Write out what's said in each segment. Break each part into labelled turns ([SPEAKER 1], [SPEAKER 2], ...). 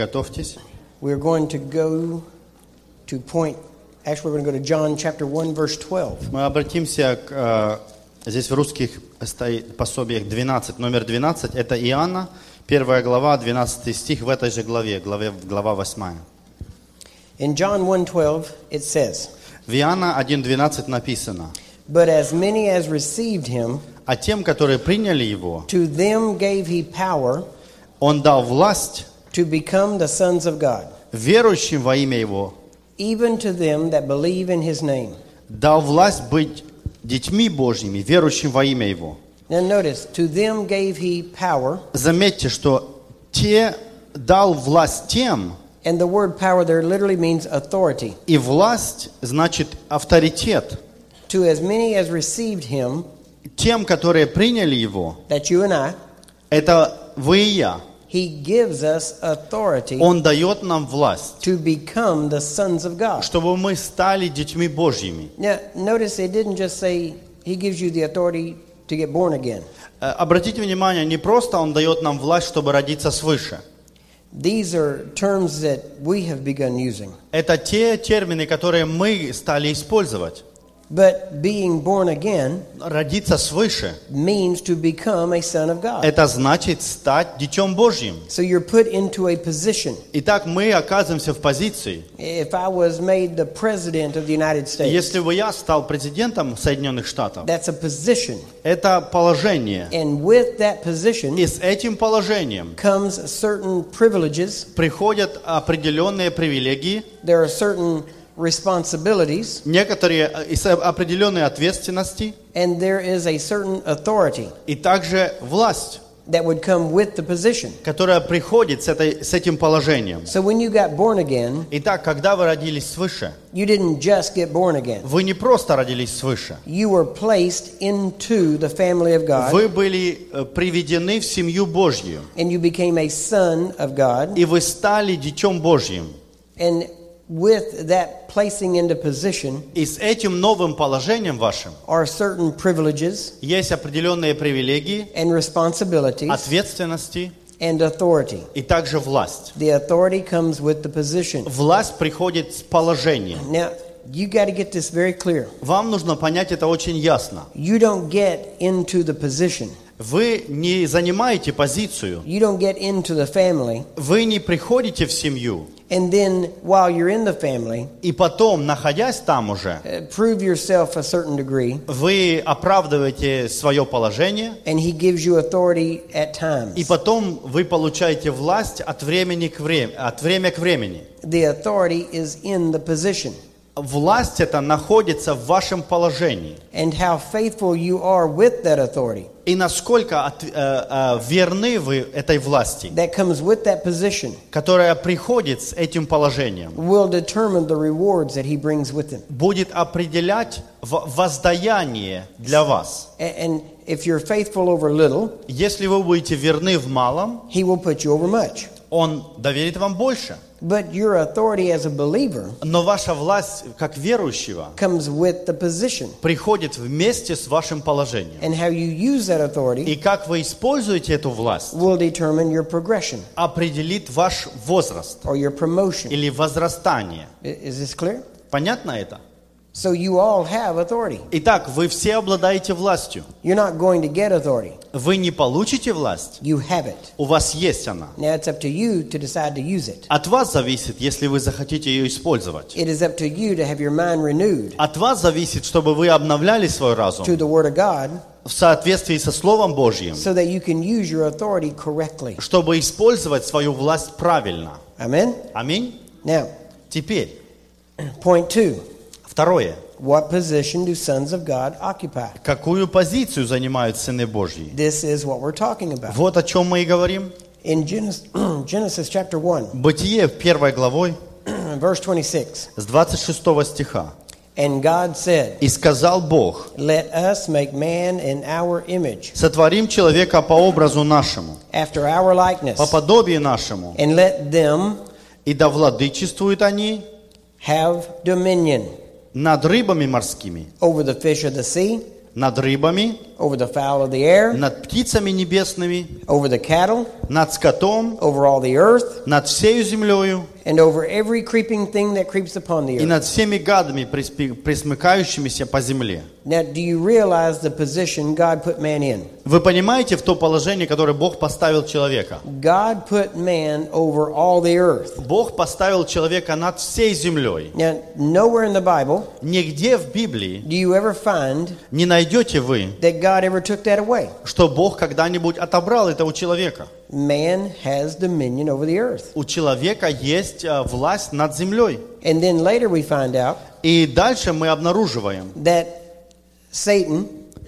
[SPEAKER 1] Готовьтесь.
[SPEAKER 2] We're going to go to point, actually we're going to go to John chapter 1 verse 12.
[SPEAKER 1] Мы обратимся к, здесь в русских стоит пособиях 12, номер 12, это Иоанна, 1 глава, 12 стих в этой же глава 8.
[SPEAKER 2] In John 1:12 it says,
[SPEAKER 1] В Иоанна 1:12 написано:
[SPEAKER 2] "But as many as received him,
[SPEAKER 1] «А тем, которые приняли Его,
[SPEAKER 2] to them gave he power
[SPEAKER 1] Он дал власть
[SPEAKER 2] to become the sons of God,
[SPEAKER 1] верующим во имя Его,
[SPEAKER 2] even to them that believe in his name."
[SPEAKER 1] дал власть быть детьми Божьими, верующим во имя Его».
[SPEAKER 2] Now notice, to them gave he power,
[SPEAKER 1] Заметьте, что те дал власть тем,
[SPEAKER 2] and the word power there literally means authority.
[SPEAKER 1] и власть значит авторитет.
[SPEAKER 2] To as many as received him,
[SPEAKER 1] Тем, которые приняли Его,
[SPEAKER 2] that you and I,
[SPEAKER 1] это вы и я.
[SPEAKER 2] he gives us authority
[SPEAKER 1] Он дает нам власть,
[SPEAKER 2] to become the sons of God.
[SPEAKER 1] чтобы мы стали детьми Божьими.
[SPEAKER 2] Now, notice it didn't just say he gives you the authority to get born again.
[SPEAKER 1] Обратите внимание, не просто Он дает нам власть, чтобы родиться свыше.
[SPEAKER 2] These are terms that we have begun using.
[SPEAKER 1] Это те термины, которые мы стали использовать.
[SPEAKER 2] But being born again
[SPEAKER 1] Родиться свыше
[SPEAKER 2] means to become a son of
[SPEAKER 1] –
[SPEAKER 2] God.
[SPEAKER 1] это значит стать детем Божьим.
[SPEAKER 2] So you're put into a position.
[SPEAKER 1] Итак, мы оказываемся в позиции.
[SPEAKER 2] If I was made the president of the United States,
[SPEAKER 1] Если бы я стал президентом Соединенных Штатов,
[SPEAKER 2] that's a position.
[SPEAKER 1] это положение.
[SPEAKER 2] And with that position
[SPEAKER 1] И с этим положением
[SPEAKER 2] comes certain privileges.
[SPEAKER 1] приходят определенные привилегии,
[SPEAKER 2] There are certain responsibilities,
[SPEAKER 1] некоторые определенные ответственности
[SPEAKER 2] and there is a certain authority
[SPEAKER 1] и также власть,
[SPEAKER 2] that would come with the position.
[SPEAKER 1] которая приходит с этим положением.
[SPEAKER 2] So when you got born again,
[SPEAKER 1] Итак, когда вы родились свыше,
[SPEAKER 2] you didn't just get born again.
[SPEAKER 1] вы не просто родились свыше.
[SPEAKER 2] You were placed into the family of God,
[SPEAKER 1] Вы были приведены в семью Божью,
[SPEAKER 2] and you became a son of God.
[SPEAKER 1] и вы стали детем Божьим.
[SPEAKER 2] And with that placing into position
[SPEAKER 1] И с этим новым положением вашим
[SPEAKER 2] are certain privileges
[SPEAKER 1] есть определенные привилегии,
[SPEAKER 2] and responsibilities
[SPEAKER 1] ответственности
[SPEAKER 2] and authority.
[SPEAKER 1] и также власть.
[SPEAKER 2] The authority comes with the position.
[SPEAKER 1] Власть приходит с положением.
[SPEAKER 2] Now, you got to get this very clear.
[SPEAKER 1] Вам нужно понять это очень ясно.
[SPEAKER 2] You don't get into the position.
[SPEAKER 1] Вы не занимаете позицию,
[SPEAKER 2] You don't get into the family,
[SPEAKER 1] вы не приходите в семью,
[SPEAKER 2] and then while you're in the family,
[SPEAKER 1] и потом, находясь там уже,
[SPEAKER 2] prove yourself a certain degree,
[SPEAKER 1] вы оправдываете свое положение,
[SPEAKER 2] and he gives you authority at
[SPEAKER 1] и
[SPEAKER 2] times.
[SPEAKER 1] потом вы получаете власть от времени к времени.
[SPEAKER 2] The authority is in the position.
[SPEAKER 1] Власть эта находится в вашем положении.
[SPEAKER 2] And how faithful you are with that authority
[SPEAKER 1] И насколько верны вы этой власти,
[SPEAKER 2] that comes with that position
[SPEAKER 1] которая приходит с этим положением,
[SPEAKER 2] will determine the rewards that he brings with him.
[SPEAKER 1] будет определять воздаяние для вас.
[SPEAKER 2] And if you're faithful over little,
[SPEAKER 1] Если вы будете верны в малом,
[SPEAKER 2] he will put you over much.
[SPEAKER 1] Он доверит вам больше.
[SPEAKER 2] But your authority as a believer
[SPEAKER 1] Но ваша власть как верующего
[SPEAKER 2] comes with the position.
[SPEAKER 1] приходит вместе с вашим положением.
[SPEAKER 2] And how you use that authority
[SPEAKER 1] И как вы используете эту власть,
[SPEAKER 2] will determine your progression
[SPEAKER 1] определит ваш возраст
[SPEAKER 2] or your promotion.
[SPEAKER 1] или возрастание.
[SPEAKER 2] Is this clear?
[SPEAKER 1] Понятно это?
[SPEAKER 2] So you all have authority.
[SPEAKER 1] Итак, вы все обладаете властью.
[SPEAKER 2] You're not going to get authority.
[SPEAKER 1] Вы не получите власть,
[SPEAKER 2] You have it.
[SPEAKER 1] у вас есть она.
[SPEAKER 2] Now it's up to you to decide to use it.
[SPEAKER 1] От вас зависит, если вы захотите ее использовать.
[SPEAKER 2] It is up to you to have your mind renewed
[SPEAKER 1] От вас зависит, чтобы вы обновляли свой разум
[SPEAKER 2] to the Word of God
[SPEAKER 1] в соответствии со Словом Божьим,
[SPEAKER 2] so that you can use your authority correctly.
[SPEAKER 1] чтобы использовать свою власть правильно.
[SPEAKER 2] Amen?
[SPEAKER 1] Аминь.
[SPEAKER 2] Now,
[SPEAKER 1] Теперь,
[SPEAKER 2] point 2.
[SPEAKER 1] второе.
[SPEAKER 2] What position do sons of God occupy?
[SPEAKER 1] Какую позицию занимают сыны Божьи?
[SPEAKER 2] This is what we're talking about.
[SPEAKER 1] Вот о чем мы и говорим.
[SPEAKER 2] In Genesis chapter 1,
[SPEAKER 1] Бытие 1 главой
[SPEAKER 2] verse 26.
[SPEAKER 1] с 26 стиха.
[SPEAKER 2] And God said,
[SPEAKER 1] «И сказал Бог,
[SPEAKER 2] let us make man in our image,
[SPEAKER 1] сотворим человека по образу нашему,
[SPEAKER 2] after our likeness,
[SPEAKER 1] по подобию нашему,
[SPEAKER 2] and let them
[SPEAKER 1] и да владычествуют они
[SPEAKER 2] have dominion
[SPEAKER 1] над рыбами морскими,
[SPEAKER 2] over the fish of the sea,
[SPEAKER 1] над рыбами,
[SPEAKER 2] over the fowl of the air,
[SPEAKER 1] над птицами небесными,
[SPEAKER 2] over the cattle,
[SPEAKER 1] над скотом,
[SPEAKER 2] over all the earth,
[SPEAKER 1] над всею землею
[SPEAKER 2] and over every creeping thing that creeps upon the
[SPEAKER 1] и
[SPEAKER 2] earth.
[SPEAKER 1] над всеми гадами, пресмыкающимися по земле.
[SPEAKER 2] Now, do you realize the position God put man in?
[SPEAKER 1] Вы понимаете в то положение, которое Бог поставил человека?
[SPEAKER 2] God put man over all the earth.
[SPEAKER 1] Бог поставил человека над всей землей.
[SPEAKER 2] Now, nowhere in the Bible
[SPEAKER 1] Нигде в Библии
[SPEAKER 2] do you ever find
[SPEAKER 1] не найдете вы,
[SPEAKER 2] that God ever took that away.
[SPEAKER 1] что Бог когда-нибудь отобрал это у человека.
[SPEAKER 2] Man has dominion over the earth.
[SPEAKER 1] У человека есть власть над землей.
[SPEAKER 2] And then later we find out
[SPEAKER 1] И дальше мы обнаруживаем,
[SPEAKER 2] that Satan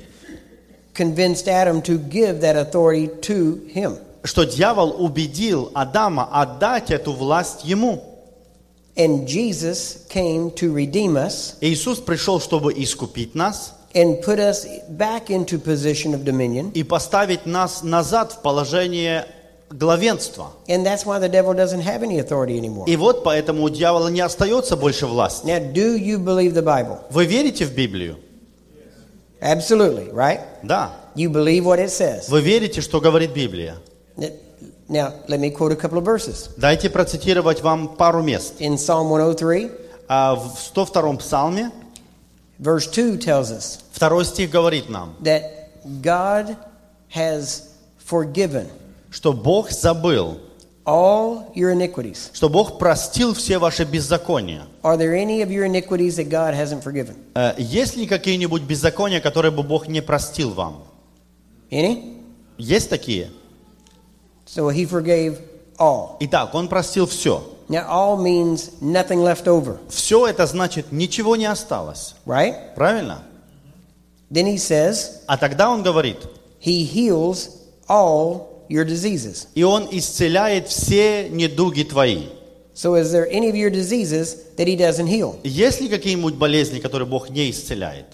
[SPEAKER 2] convinced Adam to give that authority to him.
[SPEAKER 1] что дьявол убедил Адама отдать эту власть ему.
[SPEAKER 2] And Jesus came to redeem us
[SPEAKER 1] Иисус пришел, чтобы искупить нас
[SPEAKER 2] and put us back into position of dominion.
[SPEAKER 1] и поставить нас назад в положение главенства.
[SPEAKER 2] And that's why the devil doesn't have any authority anymore.
[SPEAKER 1] И вот поэтому у дьявола не остается больше власти.
[SPEAKER 2] Now, do you believe the Bible?
[SPEAKER 1] Вы верите в Библию?
[SPEAKER 2] Absolutely, right?
[SPEAKER 1] Да.
[SPEAKER 2] You believe what it says.
[SPEAKER 1] Вы верите, что говорит Библия?
[SPEAKER 2] Now, let me quote a couple of verses.
[SPEAKER 1] Дайте процитировать вам пару мест.
[SPEAKER 2] In Psalm 103,
[SPEAKER 1] В 102-м псалме,
[SPEAKER 2] verse 2 tells us
[SPEAKER 1] 2 стих говорит нам,
[SPEAKER 2] that God has forgiven
[SPEAKER 1] что Бог забыл,
[SPEAKER 2] all your iniquities.
[SPEAKER 1] что Бог простил все ваши беззакония.
[SPEAKER 2] Are there any of your iniquities that God hasn't forgiven?
[SPEAKER 1] Есть ли какие-нибудь беззакония, которые бы Бог не простил вам?
[SPEAKER 2] Any?
[SPEAKER 1] Есть такие?
[SPEAKER 2] So he forgave all.
[SPEAKER 1] Итак, Он простил все.
[SPEAKER 2] Now, all means nothing left over,
[SPEAKER 1] Все это значит, ничего не осталось.
[SPEAKER 2] right?
[SPEAKER 1] Правильно?
[SPEAKER 2] Then he says,
[SPEAKER 1] А тогда Он говорит,
[SPEAKER 2] he heals all your diseases.
[SPEAKER 1] и Он исцеляет все недуги твои.
[SPEAKER 2] So is there any of your diseases that he doesn't heal?
[SPEAKER 1] Есть ли какие-нибудь болезни, которые Бог не исцеляет?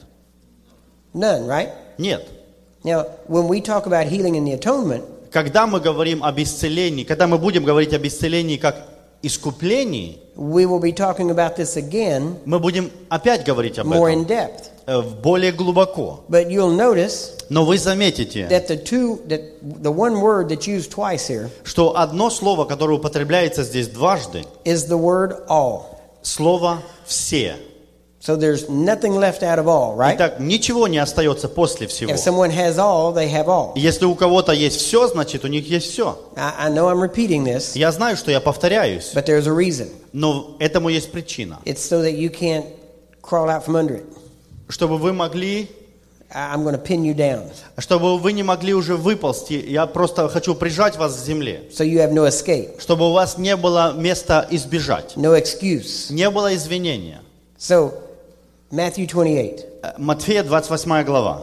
[SPEAKER 2] None, right?
[SPEAKER 1] Нет.
[SPEAKER 2] Now, when we talk about healing in the atonement,
[SPEAKER 1] Когда мы говорим об исцелении, когда мы будем говорить об исцелении как искуплении,
[SPEAKER 2] we will be talking about this again
[SPEAKER 1] мы будем опять говорить об
[SPEAKER 2] more in
[SPEAKER 1] этом
[SPEAKER 2] depth.
[SPEAKER 1] более глубоко.
[SPEAKER 2] But you'll notice
[SPEAKER 1] Но вы заметите,
[SPEAKER 2] that the one word that's used twice here
[SPEAKER 1] что одно слово, которое употребляется здесь дважды,
[SPEAKER 2] is the word all.
[SPEAKER 1] слово «все».
[SPEAKER 2] So there's nothing left out of all, right?
[SPEAKER 1] Итак, ничего не остается после всего.
[SPEAKER 2] If someone has all, they have all.
[SPEAKER 1] Если у кого-то есть все, значит у них есть все.
[SPEAKER 2] I know I'm repeating this,
[SPEAKER 1] Я знаю, что я повторяюсь,
[SPEAKER 2] but there's a reason.
[SPEAKER 1] но этому есть причина.
[SPEAKER 2] It's so that you can't crawl out from under it.
[SPEAKER 1] Чтобы вы могли,
[SPEAKER 2] I'm going to pin you down,
[SPEAKER 1] чтобы вы не могли уже выползти, я просто хочу прижать вас к земле,
[SPEAKER 2] so you have no escape,
[SPEAKER 1] чтобы у вас не было места избежать,
[SPEAKER 2] no excuse.
[SPEAKER 1] не было извинения.
[SPEAKER 2] So, Matthew 28,
[SPEAKER 1] Матфея 28 глава.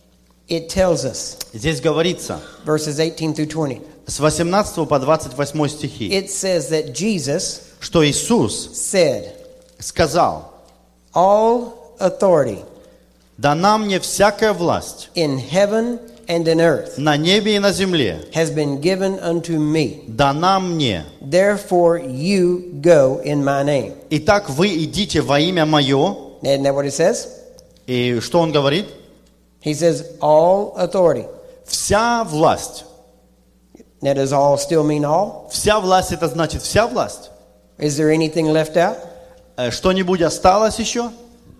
[SPEAKER 2] it tells us,
[SPEAKER 1] Здесь говорится
[SPEAKER 2] verses 18 through 20,
[SPEAKER 1] с 18 по 28 стихи,
[SPEAKER 2] it says that Jesus
[SPEAKER 1] что Иисус
[SPEAKER 2] said,
[SPEAKER 1] сказал:
[SPEAKER 2] all authority
[SPEAKER 1] «Дана мне всякая власть
[SPEAKER 2] in heaven and in earth
[SPEAKER 1] на небе и на земле,
[SPEAKER 2] has been given unto me.
[SPEAKER 1] дана мне.
[SPEAKER 2] Therefore you go in my name».
[SPEAKER 1] Итак, вы идите во имя Мое».
[SPEAKER 2] Isn't that what it says?
[SPEAKER 1] И что Он говорит?
[SPEAKER 2] He says, all authority.
[SPEAKER 1] Вся власть.
[SPEAKER 2] Now, does all still mean all?
[SPEAKER 1] Вся власть — это значит вся власть.
[SPEAKER 2] Is there anything left out?
[SPEAKER 1] Что-нибудь осталось еще?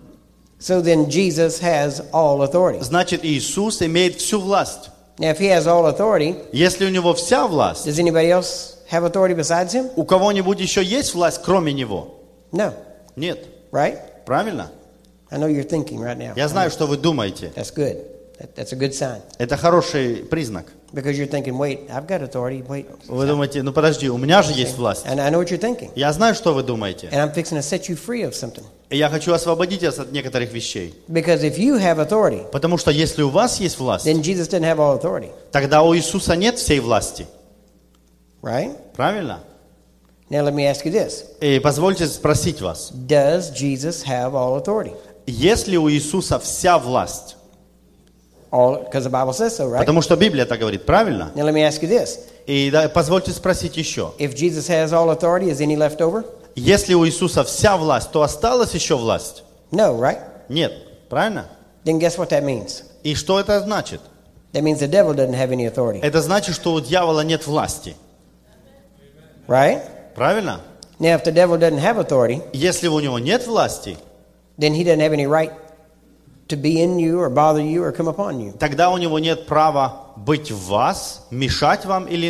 [SPEAKER 2] So then Jesus has all authority.
[SPEAKER 1] Значит, Иисус имеет всю власть.
[SPEAKER 2] Now, if he has all authority,
[SPEAKER 1] Если у Него вся власть,
[SPEAKER 2] does anybody else have authority besides him?
[SPEAKER 1] у кого-нибудь еще есть власть, кроме Него?
[SPEAKER 2] No,
[SPEAKER 1] Нет.
[SPEAKER 2] right?
[SPEAKER 1] Правильно?
[SPEAKER 2] I know you're thinking right now.
[SPEAKER 1] Я знаю, что вы думаете.
[SPEAKER 2] That's good. That's a good sign.
[SPEAKER 1] Это хороший признак.
[SPEAKER 2] Because you're thinking, wait, I've got authority. Wait.
[SPEAKER 1] Вы думаете, ну подожди, у меня же есть власть.
[SPEAKER 2] And I know what you're thinking.
[SPEAKER 1] Я знаю, что вы думаете.
[SPEAKER 2] And I'm fixing to set you free of something.
[SPEAKER 1] И я хочу освободить вас от некоторых вещей.
[SPEAKER 2] Because if you have authority,
[SPEAKER 1] Потому что если у вас есть власть,
[SPEAKER 2] then Jesus didn't have all authority.
[SPEAKER 1] тогда у Иисуса нет всей власти.
[SPEAKER 2] Right?
[SPEAKER 1] Правильно?
[SPEAKER 2] Now let me ask you this.
[SPEAKER 1] И позвольте спросить вас.
[SPEAKER 2] Does Jesus have all authority?
[SPEAKER 1] Есть ли у Иисуса вся власть?
[SPEAKER 2] All, because the Bible says so, right?
[SPEAKER 1] Потому что Библия так говорит, правильно?
[SPEAKER 2] Now let me ask you this.
[SPEAKER 1] И да, позвольте спросить еще.
[SPEAKER 2] If Jesus has all authority, is any left over?
[SPEAKER 1] Если у Иисуса вся власть, то осталась еще власть?
[SPEAKER 2] No, right?
[SPEAKER 1] Нет. Правильно?
[SPEAKER 2] Then guess what that means?
[SPEAKER 1] И что это значит?
[SPEAKER 2] That means the devil doesn't have any authority.
[SPEAKER 1] Это значит, что у дьявола нет власти.
[SPEAKER 2] Right?
[SPEAKER 1] Правильно?
[SPEAKER 2] Now, if the devil doesn't have authority,
[SPEAKER 1] Если у него нет власти,
[SPEAKER 2] then he doesn't have any right to be in you or bother you or come upon you.
[SPEAKER 1] тогда у него нет права быть в вас, мешать вам или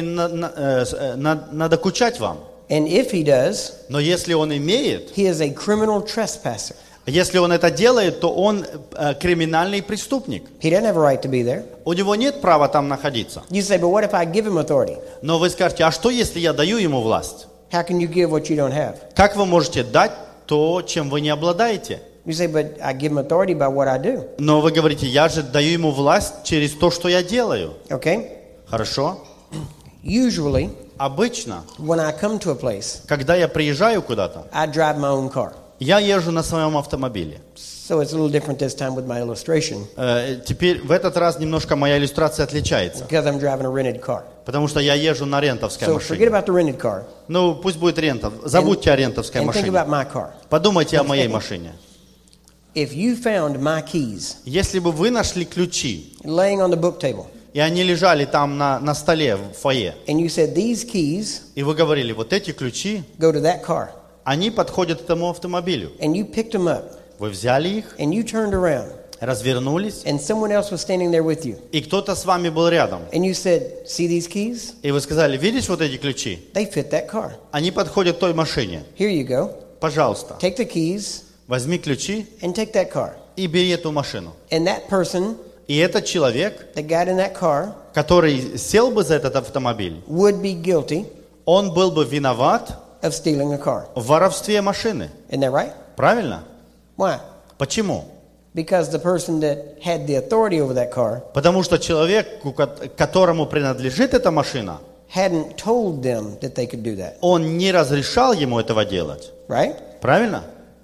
[SPEAKER 1] надокучать вам.
[SPEAKER 2] And if he does,
[SPEAKER 1] Но если он имеет,
[SPEAKER 2] he is a criminal trespasser.
[SPEAKER 1] если он это делает, то он криминальный преступник.
[SPEAKER 2] He doesn't have a right to be there.
[SPEAKER 1] У него нет права там находиться.
[SPEAKER 2] You say, but what if I give him authority?
[SPEAKER 1] Но вы скажете, а что если я даю ему власть?
[SPEAKER 2] How can you give what you don't have?
[SPEAKER 1] Как вы можете дать то, чем вы не обладаете?
[SPEAKER 2] You say, but I give him authority by what I do.
[SPEAKER 1] Но вы говорите, я же даю ему власть через то, что я делаю.
[SPEAKER 2] Okay?
[SPEAKER 1] Хорошо?
[SPEAKER 2] Usually,
[SPEAKER 1] Обычно,
[SPEAKER 2] when I come to a place,
[SPEAKER 1] когда я приезжаю куда-то,
[SPEAKER 2] I drive my own car.
[SPEAKER 1] я езжу на своем автомобиле.
[SPEAKER 2] So it's a little different this time with my illustration
[SPEAKER 1] Теперь в этот раз немножко моя иллюстрация отличается.
[SPEAKER 2] because I'm driving a rented car.
[SPEAKER 1] Потому что я езжу на рентовской
[SPEAKER 2] So forget
[SPEAKER 1] машине.
[SPEAKER 2] about the rented car
[SPEAKER 1] Ну, пусть будет рентов. Забудьте о рентовской
[SPEAKER 2] and think
[SPEAKER 1] машине.
[SPEAKER 2] about my car.
[SPEAKER 1] Подумайте о моей машине.
[SPEAKER 2] If you found my keys
[SPEAKER 1] Если бы вы нашли ключи,
[SPEAKER 2] laying on the book table
[SPEAKER 1] и они лежали там на столе в фойе,
[SPEAKER 2] and you said these keys
[SPEAKER 1] и вы говорили, вот эти ключи,
[SPEAKER 2] go to that car
[SPEAKER 1] они подходят к этому автомобилю.
[SPEAKER 2] and you picked them up
[SPEAKER 1] Вы взяли их,
[SPEAKER 2] and you turned around
[SPEAKER 1] развернулись,
[SPEAKER 2] and someone else was standing there with you
[SPEAKER 1] и кто-то с вами был рядом.
[SPEAKER 2] and you said, see these keys?
[SPEAKER 1] И вы сказали, видишь вот эти ключи?
[SPEAKER 2] They fit that car.
[SPEAKER 1] Они подходят к той машине.
[SPEAKER 2] Here you go.
[SPEAKER 1] Пожалуйста,
[SPEAKER 2] Take the keys
[SPEAKER 1] возьми ключи
[SPEAKER 2] and take that car.
[SPEAKER 1] и бери эту машину.
[SPEAKER 2] And that person
[SPEAKER 1] И этот человек,
[SPEAKER 2] that got in that car
[SPEAKER 1] который сел бы за этот автомобиль,
[SPEAKER 2] would be guilty
[SPEAKER 1] он был бы виноват
[SPEAKER 2] of stealing a car.
[SPEAKER 1] в воровстве машины.
[SPEAKER 2] Isn't that right?
[SPEAKER 1] Правильно?
[SPEAKER 2] Why?
[SPEAKER 1] Почему?
[SPEAKER 2] Because the person that had the authority over that car
[SPEAKER 1] Потому что человек, которому принадлежит эта машина,
[SPEAKER 2] hadn't told them that they could do that.
[SPEAKER 1] он не разрешал ему этого делать.
[SPEAKER 2] Right?
[SPEAKER 1] Правильно?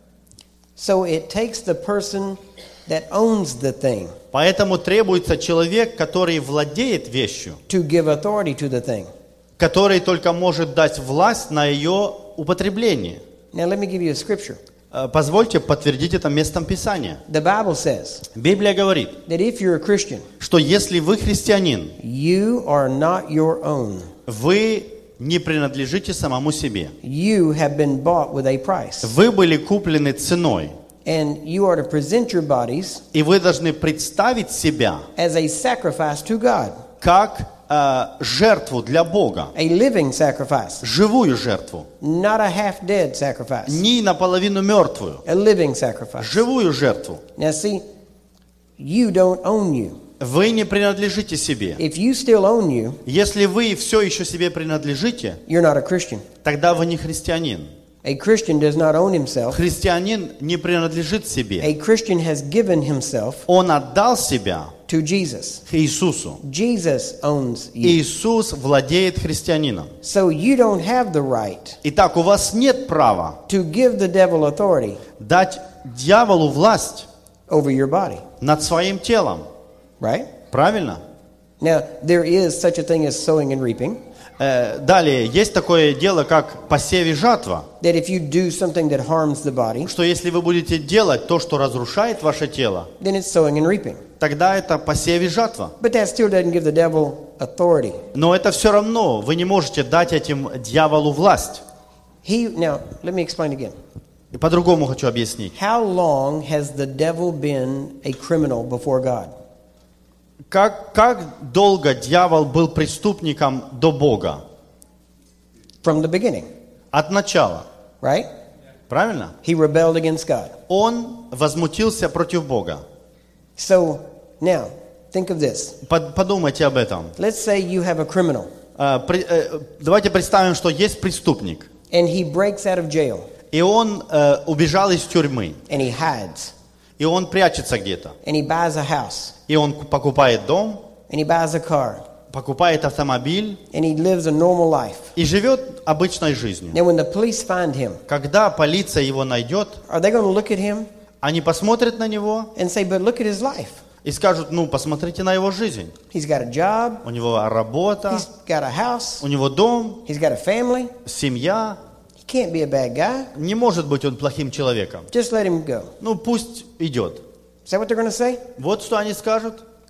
[SPEAKER 2] So it takes the person that owns the thing
[SPEAKER 1] Поэтому требуется человек, который владеет вещью,
[SPEAKER 2] to give authority to the thing.
[SPEAKER 1] который только может дать власть на ее употребление.
[SPEAKER 2] Now let me give you a scripture.
[SPEAKER 1] Позвольте подтвердить это местом Писания.
[SPEAKER 2] The Bible says
[SPEAKER 1] Библия говорит,
[SPEAKER 2] that if you're a Christian,
[SPEAKER 1] что если вы христианин,
[SPEAKER 2] you are not your own.
[SPEAKER 1] вы не принадлежите самому себе.
[SPEAKER 2] You have been bought with a price.
[SPEAKER 1] Вы были куплены ценой,
[SPEAKER 2] And you are to present your bodies
[SPEAKER 1] и вы должны представить себя
[SPEAKER 2] as a sacrifice to God,
[SPEAKER 1] как жертву для Бога,
[SPEAKER 2] a living sacrifice,
[SPEAKER 1] живую жертву,
[SPEAKER 2] not a half-dead sacrifice,
[SPEAKER 1] не наполовину мертвую,
[SPEAKER 2] a living sacrifice.
[SPEAKER 1] живую жертву.
[SPEAKER 2] Now see, you don't own you.
[SPEAKER 1] Вы не принадлежите себе.
[SPEAKER 2] If you still own you,
[SPEAKER 1] Если вы все еще себе принадлежите,
[SPEAKER 2] you're not a Christian.
[SPEAKER 1] тогда вы не христианин.
[SPEAKER 2] A Christian does not own himself.
[SPEAKER 1] Христианин не принадлежит себе.
[SPEAKER 2] A Christian has given himself
[SPEAKER 1] Он отдал себя
[SPEAKER 2] to Jesus.
[SPEAKER 1] Иисусу.
[SPEAKER 2] Jesus owns you.
[SPEAKER 1] Иисус владеет христианином.
[SPEAKER 2] So you don't have the right
[SPEAKER 1] Итак, у вас нет права
[SPEAKER 2] to give the devil authority
[SPEAKER 1] дать дьяволу власть
[SPEAKER 2] over your body.
[SPEAKER 1] над своим телом.
[SPEAKER 2] Right?
[SPEAKER 1] Правильно?
[SPEAKER 2] Now, there is such a thing as sowing and reaping.
[SPEAKER 1] Далее, есть такое дело, как посев и жатва.
[SPEAKER 2] That if you do something that harms the body,
[SPEAKER 1] Что если вы будете делать то, что разрушает ваше тело,
[SPEAKER 2] then it's sowing and reaping.
[SPEAKER 1] тогда это посев и жатва.
[SPEAKER 2] But that still doesn't give the devil authority.
[SPEAKER 1] Но это все равно, вы не можете дать этим дьяволу власть.
[SPEAKER 2] Now, let me explain again.
[SPEAKER 1] И по-другому хочу объяснить.
[SPEAKER 2] How long has the devil been a criminal before God?
[SPEAKER 1] Как долго дьявол был преступником до Бога?
[SPEAKER 2] From the beginning,
[SPEAKER 1] От начала.
[SPEAKER 2] right?
[SPEAKER 1] Правильно?
[SPEAKER 2] He rebelled against God.
[SPEAKER 1] Он возмутился против Бога.
[SPEAKER 2] So, now, think of this.
[SPEAKER 1] Подумайте об этом.
[SPEAKER 2] Let's say you have a criminal,
[SPEAKER 1] Давайте представим, что есть преступник.
[SPEAKER 2] and he breaks out of jail,
[SPEAKER 1] И он убежал из тюрьмы.
[SPEAKER 2] and he hides,
[SPEAKER 1] И он прячется где-то.
[SPEAKER 2] and he buys a house,
[SPEAKER 1] И он покупает дом,
[SPEAKER 2] and he buys a car,
[SPEAKER 1] покупает автомобиль
[SPEAKER 2] and he lives a normal life.
[SPEAKER 1] и живет обычной жизнью.
[SPEAKER 2] Now, when the police find him,
[SPEAKER 1] Когда полиция его найдет,
[SPEAKER 2] are they going to look at him
[SPEAKER 1] они посмотрят на него
[SPEAKER 2] and say, but look at his life?
[SPEAKER 1] и скажут, ну, посмотрите на его жизнь.
[SPEAKER 2] He's got a job,
[SPEAKER 1] У него работа,
[SPEAKER 2] he's got a house,
[SPEAKER 1] у него дом,
[SPEAKER 2] he's got a family.
[SPEAKER 1] семья.
[SPEAKER 2] He can't be a bad guy.
[SPEAKER 1] Не может быть он плохим человеком.
[SPEAKER 2] Just let him go.
[SPEAKER 1] Ну, пусть идет.
[SPEAKER 2] Is that what they're going to say?
[SPEAKER 1] Вот что они скажут.
[SPEAKER 2] Of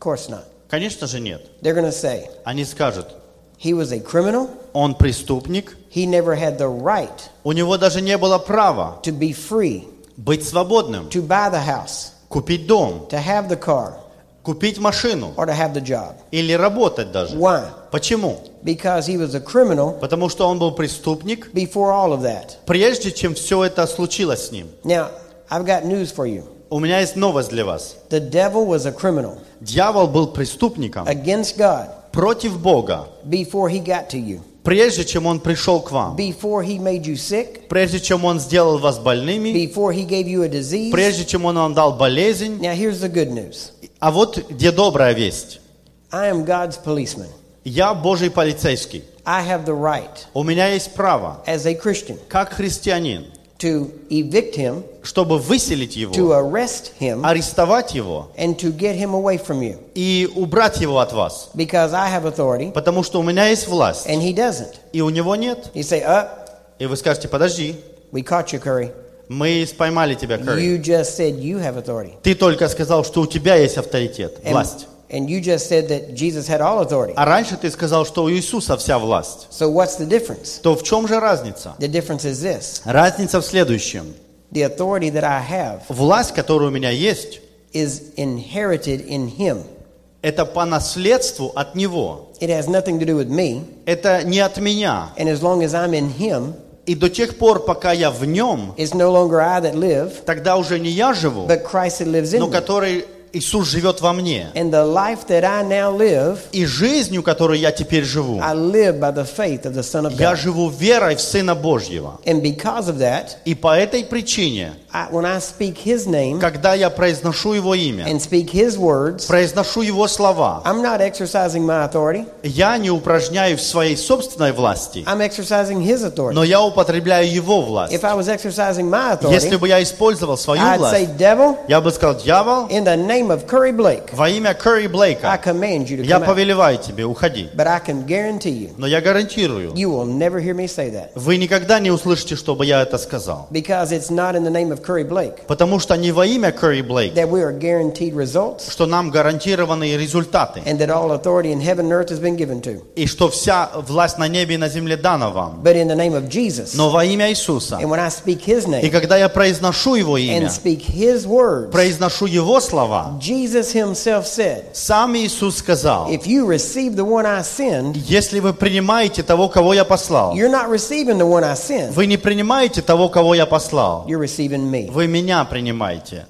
[SPEAKER 2] course not.
[SPEAKER 1] Конечно же нет.
[SPEAKER 2] They're going to say,
[SPEAKER 1] Они скажут,
[SPEAKER 2] he was a criminal.
[SPEAKER 1] он преступник,
[SPEAKER 2] He never had the right
[SPEAKER 1] у него даже не было права
[SPEAKER 2] to be free,
[SPEAKER 1] быть свободным,
[SPEAKER 2] to buy the house,
[SPEAKER 1] купить дом,
[SPEAKER 2] to have the car,
[SPEAKER 1] купить машину
[SPEAKER 2] or to have the job.
[SPEAKER 1] или работать даже.
[SPEAKER 2] Why?
[SPEAKER 1] Почему?
[SPEAKER 2] Because he was a criminal
[SPEAKER 1] Потому что он был преступник,
[SPEAKER 2] before all of that.
[SPEAKER 1] прежде чем все это случилось с ним.
[SPEAKER 2] Now, I've got news for you.
[SPEAKER 1] У меня есть новость для вас.
[SPEAKER 2] The devil was a criminal
[SPEAKER 1] Дьявол был преступником
[SPEAKER 2] against God
[SPEAKER 1] против Бога,
[SPEAKER 2] before he got to you,
[SPEAKER 1] прежде чем он пришел к вам,
[SPEAKER 2] before he made you sick,
[SPEAKER 1] прежде чем он сделал вас больными,
[SPEAKER 2] before he gave you a disease.
[SPEAKER 1] прежде чем он вам дал болезнь.
[SPEAKER 2] Now, here's the good news.
[SPEAKER 1] А вот где добрая весть.
[SPEAKER 2] I am God's policeman.
[SPEAKER 1] Я Божий полицейский.
[SPEAKER 2] I have the right,
[SPEAKER 1] У меня есть право,
[SPEAKER 2] as a Christian,
[SPEAKER 1] как христианин,
[SPEAKER 2] to evict him,
[SPEAKER 1] чтобы выселить
[SPEAKER 2] to
[SPEAKER 1] его,
[SPEAKER 2] arrest him,
[SPEAKER 1] арестовать его
[SPEAKER 2] and to get him away from you.
[SPEAKER 1] и убрать его от вас.
[SPEAKER 2] Because I have authority,
[SPEAKER 1] Потому что у меня есть власть,
[SPEAKER 2] and he doesn't.
[SPEAKER 1] и у него нет.
[SPEAKER 2] You say,
[SPEAKER 1] И вы скажете, подожди,
[SPEAKER 2] we caught you, Curry.
[SPEAKER 1] мы поймали тебя, Кэрри.
[SPEAKER 2] You just said you have authority.
[SPEAKER 1] Ты только сказал, что у тебя есть авторитет, власть.
[SPEAKER 2] And you just said that Jesus had all authority.
[SPEAKER 1] А раньше ты сказал, что у Иисуса вся власть.
[SPEAKER 2] So what's the difference?
[SPEAKER 1] То в чем же разница?
[SPEAKER 2] The difference is this.
[SPEAKER 1] Разница в следующем.
[SPEAKER 2] The authority that I have
[SPEAKER 1] Власть, которая у меня есть,
[SPEAKER 2] is inherited in him.
[SPEAKER 1] это по наследству от Него.
[SPEAKER 2] It has nothing to do with me.
[SPEAKER 1] Это не от меня.
[SPEAKER 2] And as long as I'm in him,
[SPEAKER 1] И до тех пор, пока я в Нем,
[SPEAKER 2] it's no longer I that live,
[SPEAKER 1] тогда уже не я живу,
[SPEAKER 2] but Christ that lives in
[SPEAKER 1] но
[SPEAKER 2] me.
[SPEAKER 1] который Иисус живет во мне.
[SPEAKER 2] And the life that I now live,
[SPEAKER 1] И жизнью, которой я теперь живу,
[SPEAKER 2] I live by the faith of the Son of
[SPEAKER 1] я
[SPEAKER 2] God.
[SPEAKER 1] живу верой в Сына Божьего.
[SPEAKER 2] And because of that,
[SPEAKER 1] И по этой причине,
[SPEAKER 2] when I speak his name
[SPEAKER 1] когда я произношу Его имя,
[SPEAKER 2] and speak his words,
[SPEAKER 1] произношу Его слова,
[SPEAKER 2] I'm not exercising my authority.
[SPEAKER 1] я не упражняю в своей собственной власти,
[SPEAKER 2] I'm exercising his authority.
[SPEAKER 1] но я употребляю Его власть.
[SPEAKER 2] If I was exercising my
[SPEAKER 1] Если
[SPEAKER 2] authority,
[SPEAKER 1] бы я использовал свою
[SPEAKER 2] I'd say,
[SPEAKER 1] власть,
[SPEAKER 2] devil,
[SPEAKER 1] я бы сказал, дьявол,
[SPEAKER 2] in the name of Curry Blake,
[SPEAKER 1] во имя Кэрри
[SPEAKER 2] I
[SPEAKER 1] Блейка,
[SPEAKER 2] command you to
[SPEAKER 1] я
[SPEAKER 2] come out.
[SPEAKER 1] повелеваю тебе, уходи.
[SPEAKER 2] But I can guarantee you,
[SPEAKER 1] Но я гарантирую,
[SPEAKER 2] you will never hear me say that.
[SPEAKER 1] вы никогда не услышите, чтобы я это сказал.
[SPEAKER 2] Because it's not in the name of Curry Blake
[SPEAKER 1] Потому что не во имя Кэрри Блейк,
[SPEAKER 2] that we are guaranteed results
[SPEAKER 1] что нам гарантированы результаты,
[SPEAKER 2] and that all authority in heaven and earth has been given to.
[SPEAKER 1] и что вся власть на небе и на земле дана вам.
[SPEAKER 2] But in the name of Jesus,
[SPEAKER 1] Но во имя Иисуса.
[SPEAKER 2] and when I speak his
[SPEAKER 1] И
[SPEAKER 2] name
[SPEAKER 1] когда я произношу Его
[SPEAKER 2] and
[SPEAKER 1] имя,
[SPEAKER 2] speak his words,
[SPEAKER 1] произношу Его слова,
[SPEAKER 2] Jesus himself said,
[SPEAKER 1] сам Иисус сказал,
[SPEAKER 2] if you receive the one I send,
[SPEAKER 1] если вы принимаете того, кого я послал,
[SPEAKER 2] you're not receiving the one I send,
[SPEAKER 1] вы не принимаете того, кого я послал,
[SPEAKER 2] you're receiving me.
[SPEAKER 1] вы меня принимаете.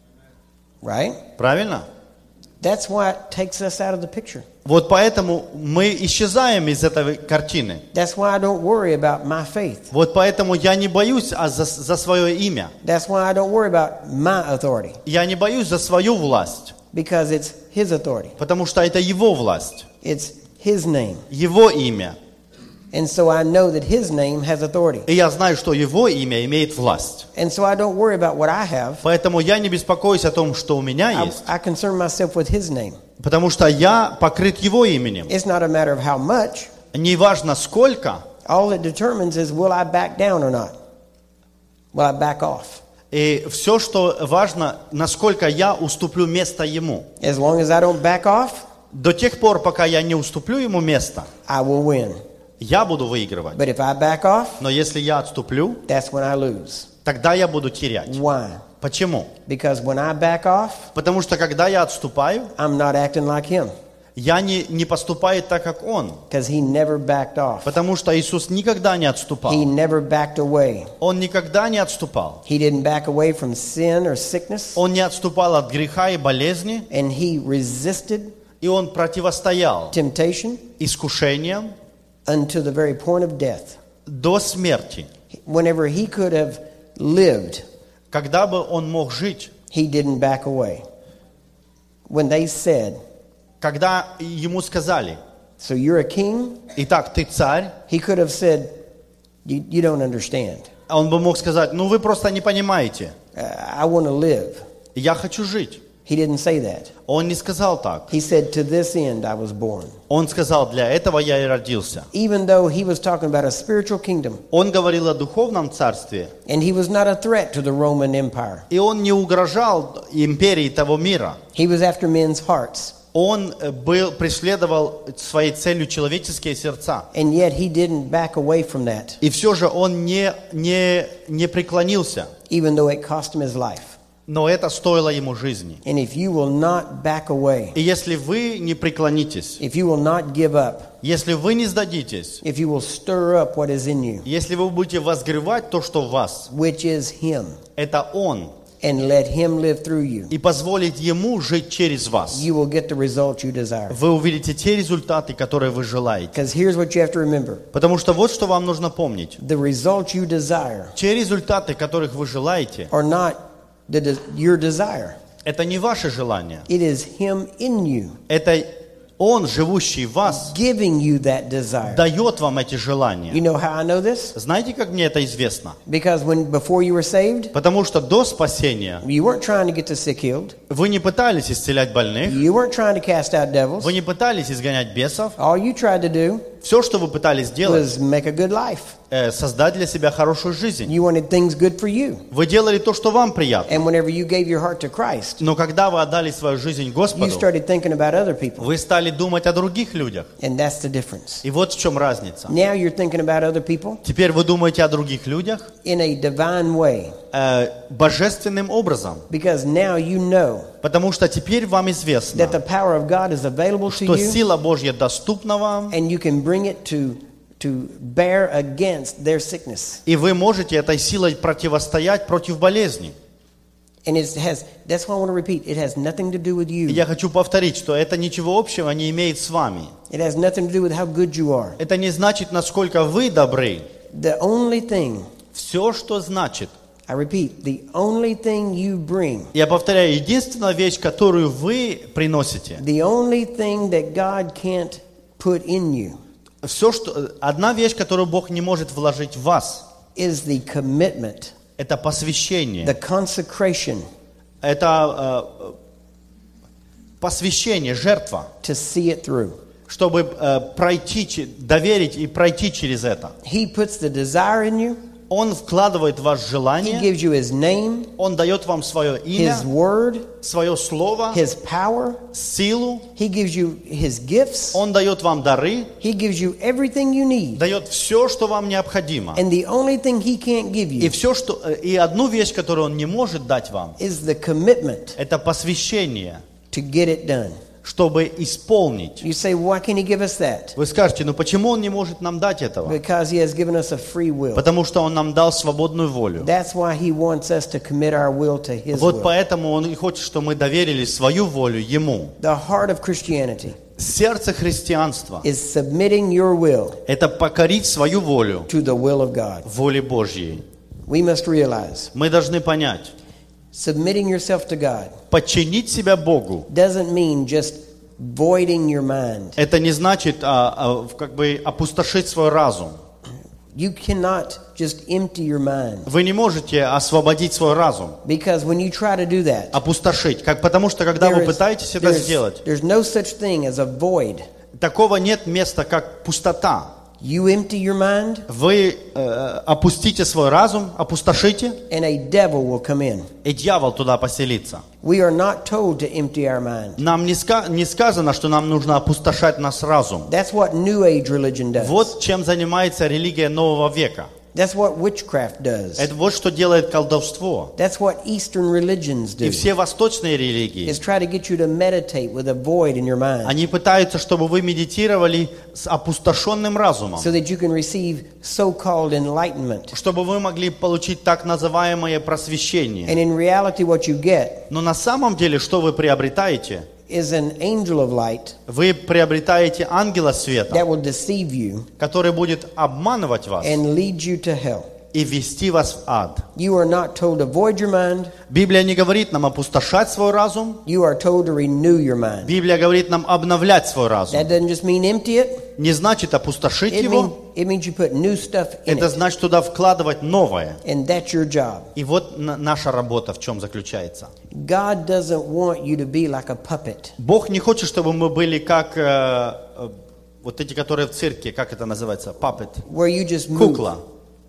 [SPEAKER 2] Right?
[SPEAKER 1] Правильно?
[SPEAKER 2] That's why it takes us out of the picture.
[SPEAKER 1] Вот поэтому мы исчезаем из этой картины.
[SPEAKER 2] That's why I don't worry about my faith.
[SPEAKER 1] Вот поэтому я не боюсь за свое имя.
[SPEAKER 2] That's why I don't worry about my authority.
[SPEAKER 1] Я не боюсь за свою власть,
[SPEAKER 2] Because it's his authority.
[SPEAKER 1] потому что это Его власть,
[SPEAKER 2] It's his name.
[SPEAKER 1] Его имя.
[SPEAKER 2] And so I know that his name has authority.
[SPEAKER 1] И я знаю, что Его имя имеет власть.
[SPEAKER 2] And so I don't worry about what I have.
[SPEAKER 1] Поэтому я не беспокоюсь о том, что у меня есть,
[SPEAKER 2] I concern myself with his name.
[SPEAKER 1] потому что я покрыт Его именем.
[SPEAKER 2] It's not a matter of how much.
[SPEAKER 1] Неважно сколько,
[SPEAKER 2] All it determines is will I back down or not? Will I back off?
[SPEAKER 1] и все, что важно, насколько я уступлю место Ему.
[SPEAKER 2] As long as I don't back off,
[SPEAKER 1] До тех пор, пока я не уступлю Ему место,
[SPEAKER 2] I will win.
[SPEAKER 1] я буду выигрывать.
[SPEAKER 2] But if I back off,
[SPEAKER 1] Но если я отступлю,
[SPEAKER 2] that's when I lose.
[SPEAKER 1] тогда я буду терять.
[SPEAKER 2] Why?
[SPEAKER 1] Почему?
[SPEAKER 2] Because when I back off,
[SPEAKER 1] Потому что когда я отступаю,
[SPEAKER 2] I'm not acting like him.
[SPEAKER 1] я не поступаю так, как Он.
[SPEAKER 2] Because he never backed off.
[SPEAKER 1] Потому что Иисус никогда не отступал.
[SPEAKER 2] He never backed away.
[SPEAKER 1] Он никогда не отступал.
[SPEAKER 2] He didn't back away from sin or sickness.
[SPEAKER 1] Он не отступал от греха и болезни,
[SPEAKER 2] And he resisted
[SPEAKER 1] и Он противостоял
[SPEAKER 2] temptation
[SPEAKER 1] искушениям
[SPEAKER 2] unto the very point of death.
[SPEAKER 1] до смерти.
[SPEAKER 2] Whenever he could have lived,
[SPEAKER 1] Когда бы Он мог жить,
[SPEAKER 2] he didn't back away. When they said,
[SPEAKER 1] когда Ему сказали,
[SPEAKER 2] so you're a king,
[SPEAKER 1] итак, ты царь,
[SPEAKER 2] he could have said, you don't understand.
[SPEAKER 1] Он бы мог сказать, ну вы просто не понимаете,
[SPEAKER 2] I want to live.
[SPEAKER 1] я хочу жить.
[SPEAKER 2] He didn't say that.
[SPEAKER 1] Он не сказал так.
[SPEAKER 2] He said, to this end I was born.
[SPEAKER 1] Он сказал, для этого я и родился.
[SPEAKER 2] Even though he was talking about a spiritual kingdom,
[SPEAKER 1] Он говорил о духовном царстве,
[SPEAKER 2] and he was not a threat to the Roman Empire.
[SPEAKER 1] и Он не угрожал империи того мира.
[SPEAKER 2] He was after men's hearts.
[SPEAKER 1] Он преследовал своей целью человеческие сердца.
[SPEAKER 2] And yet he didn't back away from that,
[SPEAKER 1] И все же он не преклонился.
[SPEAKER 2] even though it cost him his life.
[SPEAKER 1] Но это стоило ему жизни.
[SPEAKER 2] And if you will not back away,
[SPEAKER 1] И если вы не преклонитесь,
[SPEAKER 2] if you will not give up,
[SPEAKER 1] если вы не сдадитесь,
[SPEAKER 2] if you will stir up what is in you,
[SPEAKER 1] если вы будете возгревать то, что в вас,
[SPEAKER 2] which is him,
[SPEAKER 1] это Он,
[SPEAKER 2] and let him live through you,
[SPEAKER 1] и позволить Ему жить через вас,
[SPEAKER 2] you will get the result you desire.
[SPEAKER 1] вы увидите те результаты, которые вы желаете.
[SPEAKER 2] Because here's what you have to remember.
[SPEAKER 1] Потому что вот что вам нужно помнить.
[SPEAKER 2] The result you desire
[SPEAKER 1] Те результаты, которых вы желаете,
[SPEAKER 2] are not your desire.
[SPEAKER 1] это не ваше желание.
[SPEAKER 2] It is him in you,
[SPEAKER 1] Это Он, живущий в вас,
[SPEAKER 2] giving you that desire.
[SPEAKER 1] дает вам эти
[SPEAKER 2] You
[SPEAKER 1] желания.
[SPEAKER 2] know how I know this?
[SPEAKER 1] Знаете, как мне это известно?
[SPEAKER 2] Because before you were saved,
[SPEAKER 1] Потому что до спасения
[SPEAKER 2] you weren't trying to get the sick healed.
[SPEAKER 1] вы не пытались исцелять больных,
[SPEAKER 2] You weren't trying to cast out devils.
[SPEAKER 1] вы не пытались изгонять бесов.
[SPEAKER 2] All you tried to do
[SPEAKER 1] Все, что вы пытались сделать,
[SPEAKER 2] was make a good life.
[SPEAKER 1] Создать для себя хорошую жизнь.
[SPEAKER 2] You wanted things good for you.
[SPEAKER 1] Вы делали то, что вам приятно.
[SPEAKER 2] And whenever you gave your heart to Christ,
[SPEAKER 1] Но когда вы отдали свою жизнь
[SPEAKER 2] you
[SPEAKER 1] Господу,
[SPEAKER 2] started thinking about other people.
[SPEAKER 1] вы стали думать о других людях.
[SPEAKER 2] And that's the difference.
[SPEAKER 1] И вот в чем разница.
[SPEAKER 2] Now you're thinking about other people
[SPEAKER 1] Теперь вы думаете о других людях
[SPEAKER 2] in a divine way.
[SPEAKER 1] Божественным образом.
[SPEAKER 2] Because now you know
[SPEAKER 1] Потому что теперь вам
[SPEAKER 2] that
[SPEAKER 1] известно,
[SPEAKER 2] the power of God is available to
[SPEAKER 1] что
[SPEAKER 2] you,
[SPEAKER 1] сила Божья доступна вам,
[SPEAKER 2] and you can bring it to bear against their sickness.
[SPEAKER 1] и вы можете этой силой противостоять против болезни.
[SPEAKER 2] And that's why I want to repeat, it has nothing to do with
[SPEAKER 1] И
[SPEAKER 2] you.
[SPEAKER 1] я хочу повторить, что это ничего общего не имеет с вами.
[SPEAKER 2] It has nothing to do with how good you are.
[SPEAKER 1] Это не значит, насколько вы добры.
[SPEAKER 2] The only thing,
[SPEAKER 1] Все, что значит,
[SPEAKER 2] I repeat, the only thing you bring,
[SPEAKER 1] я повторяю, единственная вещь, которую вы приносите,
[SPEAKER 2] the only thing that God can't put in you
[SPEAKER 1] все, что, одна вещь, которую Бог не может вложить в вас,
[SPEAKER 2] is the commitment,
[SPEAKER 1] это посвящение.
[SPEAKER 2] the consecration
[SPEAKER 1] Это посвящение, жертва,
[SPEAKER 2] to see it through.
[SPEAKER 1] чтобы доверить и пройти через это.
[SPEAKER 2] He puts the desire in you.
[SPEAKER 1] Он вкладывает в вас
[SPEAKER 2] He
[SPEAKER 1] желание,
[SPEAKER 2] gives you His name,
[SPEAKER 1] Он дает вам свое имя,
[SPEAKER 2] His word,
[SPEAKER 1] свое слово,
[SPEAKER 2] His power.
[SPEAKER 1] силу,
[SPEAKER 2] He gives you His gifts.
[SPEAKER 1] Он дает вам дары,
[SPEAKER 2] He gives you everything you need.
[SPEAKER 1] дает все, что вам необходимо.
[SPEAKER 2] And the only thing He can't give
[SPEAKER 1] И
[SPEAKER 2] you
[SPEAKER 1] и одну вещь, которую Он не может дать вам,
[SPEAKER 2] is the commitment
[SPEAKER 1] это посвящение,
[SPEAKER 2] to get it done.
[SPEAKER 1] чтобы исполнить.
[SPEAKER 2] You say, why can't He give us that?
[SPEAKER 1] Вы скажете, ну почему Он не может нам дать этого?
[SPEAKER 2] Because He has given us a free will.
[SPEAKER 1] Потому что Он нам дал свободную волю.
[SPEAKER 2] That's why He wants us to commit our will to His
[SPEAKER 1] Вот
[SPEAKER 2] will.
[SPEAKER 1] поэтому Он и хочет, чтобы мы доверили свою волю Ему.
[SPEAKER 2] The heart of Christianity
[SPEAKER 1] Сердце христианства
[SPEAKER 2] is submitting your will
[SPEAKER 1] – это покорить свою волю
[SPEAKER 2] to the will of God.
[SPEAKER 1] воле Божьей.
[SPEAKER 2] We must realize
[SPEAKER 1] Мы должны понять,
[SPEAKER 2] submitting yourself to God
[SPEAKER 1] подчинить себя Богу
[SPEAKER 2] doesn't mean just voiding your mind.
[SPEAKER 1] – это не значит как бы опустошить свой разум.
[SPEAKER 2] You cannot just empty your mind.
[SPEAKER 1] Вы не можете освободить свой разум,
[SPEAKER 2] Because when you try to do that,
[SPEAKER 1] опустошить. Потому что когда вы пытаетесь это сделать,
[SPEAKER 2] there's no such thing as a void.
[SPEAKER 1] такого нет места, как пустота.
[SPEAKER 2] You empty your mind,
[SPEAKER 1] Вы опустите свой разум, опустошите,
[SPEAKER 2] and a devil will come in.
[SPEAKER 1] и дьявол туда поселится.
[SPEAKER 2] We are not told to empty our mind.
[SPEAKER 1] Нам не сказано, что нам нужно опустошать наш разум.
[SPEAKER 2] That's what New Age religion does.
[SPEAKER 1] Вот чем занимается религия нового века.
[SPEAKER 2] That's what witchcraft does.
[SPEAKER 1] Это вот что делает колдовство.
[SPEAKER 2] That's what Eastern religions
[SPEAKER 1] И
[SPEAKER 2] do.
[SPEAKER 1] все восточные религии,
[SPEAKER 2] Is try to get you to meditate with a void in your mind
[SPEAKER 1] они пытаются, чтобы вы медитировали с опустошенным разумом,
[SPEAKER 2] so that you can receive so-called enlightenment.
[SPEAKER 1] чтобы вы могли получить так называемое просвещение.
[SPEAKER 2] And in reality what you get
[SPEAKER 1] Но на самом деле, что вы приобретаете?
[SPEAKER 2] is an angel of light
[SPEAKER 1] Вы приобретаете ангела
[SPEAKER 2] that
[SPEAKER 1] света,
[SPEAKER 2] will deceive you
[SPEAKER 1] который будет обманывать вас
[SPEAKER 2] and lead you to hell.
[SPEAKER 1] и вести вас в ад.
[SPEAKER 2] You are not told to void your mind.
[SPEAKER 1] Библия не говорит нам опустошать свой разум.
[SPEAKER 2] You are told to renew your mind.
[SPEAKER 1] Библия говорит нам обновлять свой разум.
[SPEAKER 2] That doesn't just mean empty it.
[SPEAKER 1] Не значит опустошить его.
[SPEAKER 2] It means you put new stuff in
[SPEAKER 1] Это
[SPEAKER 2] it.
[SPEAKER 1] значит туда вкладывать новое.
[SPEAKER 2] And that's your job.
[SPEAKER 1] И вот наша работа в чем заключается.
[SPEAKER 2] God doesn't want you to be like a puppet.
[SPEAKER 1] Бог не хочет, чтобы мы были как вот эти, которые в цирке, как это называется, puppet,
[SPEAKER 2] Where you just move.
[SPEAKER 1] кукла.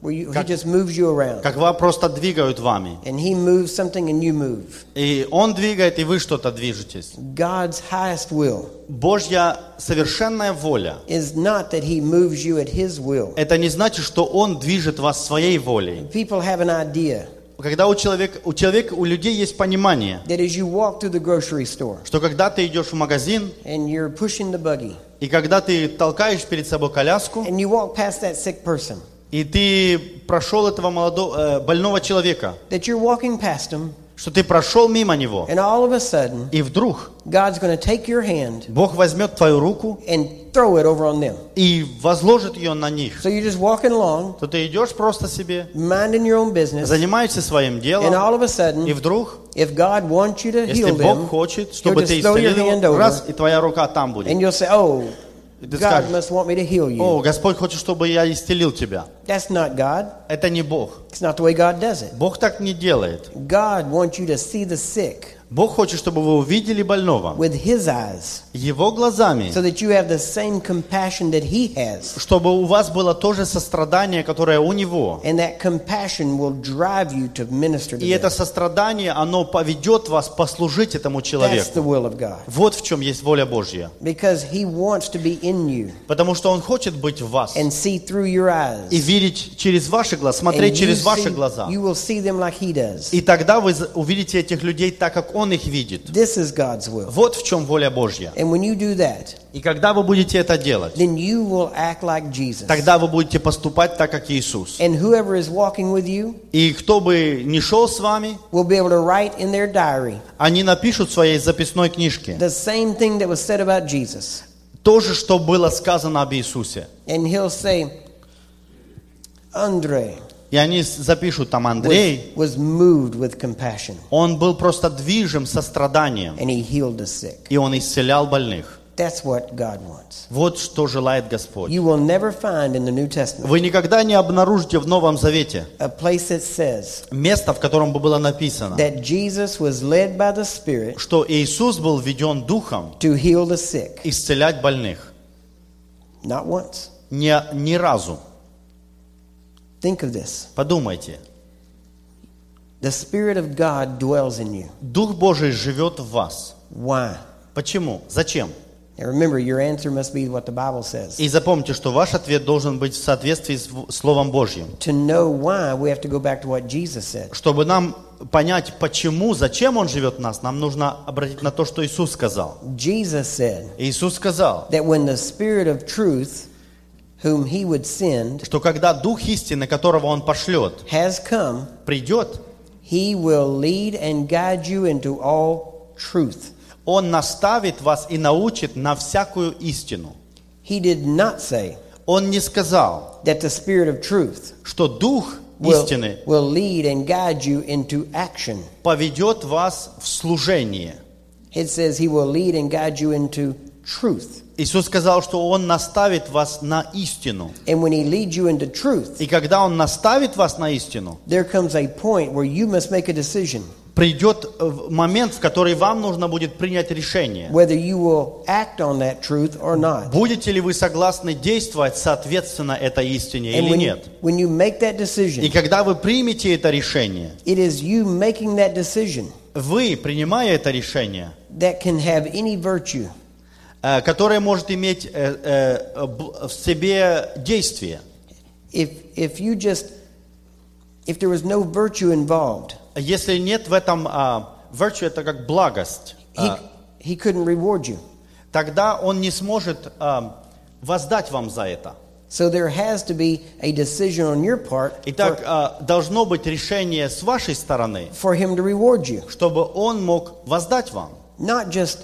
[SPEAKER 2] where he just moves you around.
[SPEAKER 1] Как вас просто двигают вами.
[SPEAKER 2] And he moves something and you move.
[SPEAKER 1] И Он двигает, и вы что-то движетесь.
[SPEAKER 2] God's highest will
[SPEAKER 1] Божья совершенная воля.
[SPEAKER 2] is not that he moves you at his will.
[SPEAKER 1] Это не значит, что Он движет вас своей волей.
[SPEAKER 2] People have an idea
[SPEAKER 1] Когда у людей есть понимание,
[SPEAKER 2] that as you walk through the grocery store
[SPEAKER 1] что когда ты идешь в магазин,
[SPEAKER 2] and you're pushing the buggy
[SPEAKER 1] и когда ты толкаешь перед собой коляску,
[SPEAKER 2] and you walk past that sick person,
[SPEAKER 1] и ты прошел этого больного человека,
[SPEAKER 2] that you're walking past him,
[SPEAKER 1] что ты прошел мимо него,
[SPEAKER 2] and all of a sudden
[SPEAKER 1] и вдруг
[SPEAKER 2] God's going to take your hand
[SPEAKER 1] Бог возьмет твою руку
[SPEAKER 2] and throw it over on them.
[SPEAKER 1] и возложит ее на них.
[SPEAKER 2] So you're just walking along,
[SPEAKER 1] То ты идешь просто себе,
[SPEAKER 2] minding your own business,
[SPEAKER 1] занимаешься своим
[SPEAKER 2] and
[SPEAKER 1] делом,
[SPEAKER 2] all of a sudden,
[SPEAKER 1] и вдруг,
[SPEAKER 2] if God wants you to
[SPEAKER 1] если
[SPEAKER 2] heal
[SPEAKER 1] Бог
[SPEAKER 2] them,
[SPEAKER 1] хочет,
[SPEAKER 2] He'll
[SPEAKER 1] чтобы
[SPEAKER 2] just
[SPEAKER 1] ты
[SPEAKER 2] throw your
[SPEAKER 1] исцелил
[SPEAKER 2] hand
[SPEAKER 1] его,
[SPEAKER 2] over,
[SPEAKER 1] раз, и твоя рука там
[SPEAKER 2] and
[SPEAKER 1] будет.
[SPEAKER 2] you'll say, "Oh,
[SPEAKER 1] И ты
[SPEAKER 2] God
[SPEAKER 1] скажешь:
[SPEAKER 2] must want me to heal
[SPEAKER 1] о,
[SPEAKER 2] you."
[SPEAKER 1] Господь хочет, чтобы я исцелил тебя.
[SPEAKER 2] That's not God.
[SPEAKER 1] Это не Бог.
[SPEAKER 2] It's not the way God does it.
[SPEAKER 1] Бог так не делает.
[SPEAKER 2] God wants you to see the sick
[SPEAKER 1] Бог хочет, чтобы вы увидели больного
[SPEAKER 2] with His eyes,
[SPEAKER 1] Его глазами,
[SPEAKER 2] so that you have the same compassion that He has.
[SPEAKER 1] чтобы у вас было то же сострадание, которое у Него.
[SPEAKER 2] And that compassion will drive you to minister to
[SPEAKER 1] И это
[SPEAKER 2] them.
[SPEAKER 1] сострадание, оно поведет вас послужить этому
[SPEAKER 2] That's the
[SPEAKER 1] человеку.
[SPEAKER 2] will of God.
[SPEAKER 1] Вот в чем есть воля Божья.
[SPEAKER 2] Because He wants to be in you
[SPEAKER 1] Потому что Он хочет быть в вас
[SPEAKER 2] and see through your eyes.
[SPEAKER 1] и видеть через ваши глаза, смотреть
[SPEAKER 2] And
[SPEAKER 1] через ваши глаза.
[SPEAKER 2] you will see them like He does.
[SPEAKER 1] И тогда вы увидите этих людей так, как Он их видит.
[SPEAKER 2] This is God's will.
[SPEAKER 1] Вот в чем воля Божья.
[SPEAKER 2] And when you do that,
[SPEAKER 1] И когда вы будете это делать,
[SPEAKER 2] then you will act like Jesus.
[SPEAKER 1] тогда вы будете поступать так, как Иисус.
[SPEAKER 2] And whoever is walking with you
[SPEAKER 1] И кто бы ни шел с вами,
[SPEAKER 2] will be able to write in their diary
[SPEAKER 1] они напишут в своей записной книжке
[SPEAKER 2] the same thing that was said about Jesus.
[SPEAKER 1] то же, что было сказано об Иисусе.
[SPEAKER 2] And he'll say, Andre
[SPEAKER 1] И они запишут там: Андрей,
[SPEAKER 2] was moved with compassion,
[SPEAKER 1] он был просто движим состраданием,
[SPEAKER 2] and he healed the sick.
[SPEAKER 1] и он исцелял больных.
[SPEAKER 2] That's what God wants.
[SPEAKER 1] Вот что желает Господь.
[SPEAKER 2] You will never find in the New Testament
[SPEAKER 1] Вы никогда не обнаружите в Новом Завете
[SPEAKER 2] a place that says
[SPEAKER 1] место, в котором бы было написано,
[SPEAKER 2] that Jesus was led by the Spirit
[SPEAKER 1] что Иисус был введен Духом
[SPEAKER 2] to heal the sick.
[SPEAKER 1] исцелять больных.
[SPEAKER 2] Not once.
[SPEAKER 1] Ни разу.
[SPEAKER 2] Think of this.
[SPEAKER 1] Подумайте.
[SPEAKER 2] The Spirit of God dwells in you.
[SPEAKER 1] Дух Божий живет в вас.
[SPEAKER 2] Why?
[SPEAKER 1] Почему? Зачем?
[SPEAKER 2] And remember, your answer must be what the Bible says.
[SPEAKER 1] И запомните, что ваш ответ должен быть в соответствии с Словом Божьим.
[SPEAKER 2] To know why, we have to go back to what Jesus said.
[SPEAKER 1] Чтобы нам понять, почему, зачем Он живет в нас, нам нужно обратить на то, что Иисус сказал.
[SPEAKER 2] Jesus said
[SPEAKER 1] Иисус сказал,
[SPEAKER 2] that when the Spirit of truth, whom He would send,
[SPEAKER 1] что когда Дух истины, которого Он пошлет,
[SPEAKER 2] has come,
[SPEAKER 1] придет,
[SPEAKER 2] He will lead and guide you into all truth.
[SPEAKER 1] Он наставит вас и научит на всякую истину.
[SPEAKER 2] He did not say
[SPEAKER 1] Он не сказал,
[SPEAKER 2] that the Spirit of truth
[SPEAKER 1] что Дух истины
[SPEAKER 2] will lead and guide you into action.
[SPEAKER 1] поведет вас в служение.
[SPEAKER 2] It says He will lead and guide you into truth.
[SPEAKER 1] Иисус сказал, что Он наставит вас на истину.
[SPEAKER 2] And when He leads you into truth,
[SPEAKER 1] И когда Он наставит вас на истину,
[SPEAKER 2] there comes a point where you must make a decision
[SPEAKER 1] придет момент, в который вам нужно будет принять решение.
[SPEAKER 2] whether you will act on that truth or not.
[SPEAKER 1] Будете ли вы согласны действовать соответственно этой истине
[SPEAKER 2] And
[SPEAKER 1] или нет?
[SPEAKER 2] when you make that
[SPEAKER 1] И
[SPEAKER 2] decision,
[SPEAKER 1] когда вы примете это решение,
[SPEAKER 2] it is you making that decision
[SPEAKER 1] вы, принимая это решение,
[SPEAKER 2] that can have any virtue.
[SPEAKER 1] которое может иметь в себе действие.
[SPEAKER 2] If there was no virtue involved,
[SPEAKER 1] Если нет в этом virtue, это как благость,
[SPEAKER 2] he couldn't reward you.
[SPEAKER 1] тогда Он не сможет воздать вам за это.
[SPEAKER 2] So there has to be a decision on your part
[SPEAKER 1] Итак, должно быть решение с вашей стороны,
[SPEAKER 2] for Him to reward you.
[SPEAKER 1] чтобы Он мог воздать вам.
[SPEAKER 2] Not just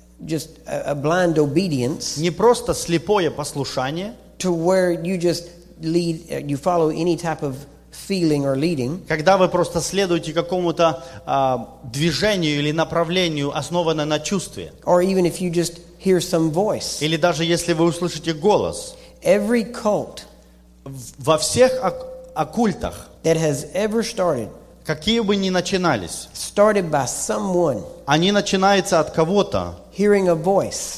[SPEAKER 2] a blind obedience
[SPEAKER 1] Не просто слепое послушание,
[SPEAKER 2] to where you just you follow any type of feeling or leading,
[SPEAKER 1] когда вы просто следуете какому-то движению или направлению, основанное на чувстве.
[SPEAKER 2] or even if you just hear some voice.
[SPEAKER 1] Или даже если вы услышите голос.
[SPEAKER 2] Every cult
[SPEAKER 1] Во всех оккультах,
[SPEAKER 2] that has ever started
[SPEAKER 1] какие бы ни начинались,
[SPEAKER 2] started by someone
[SPEAKER 1] они начинаются от кого-то,
[SPEAKER 2] hearing a voice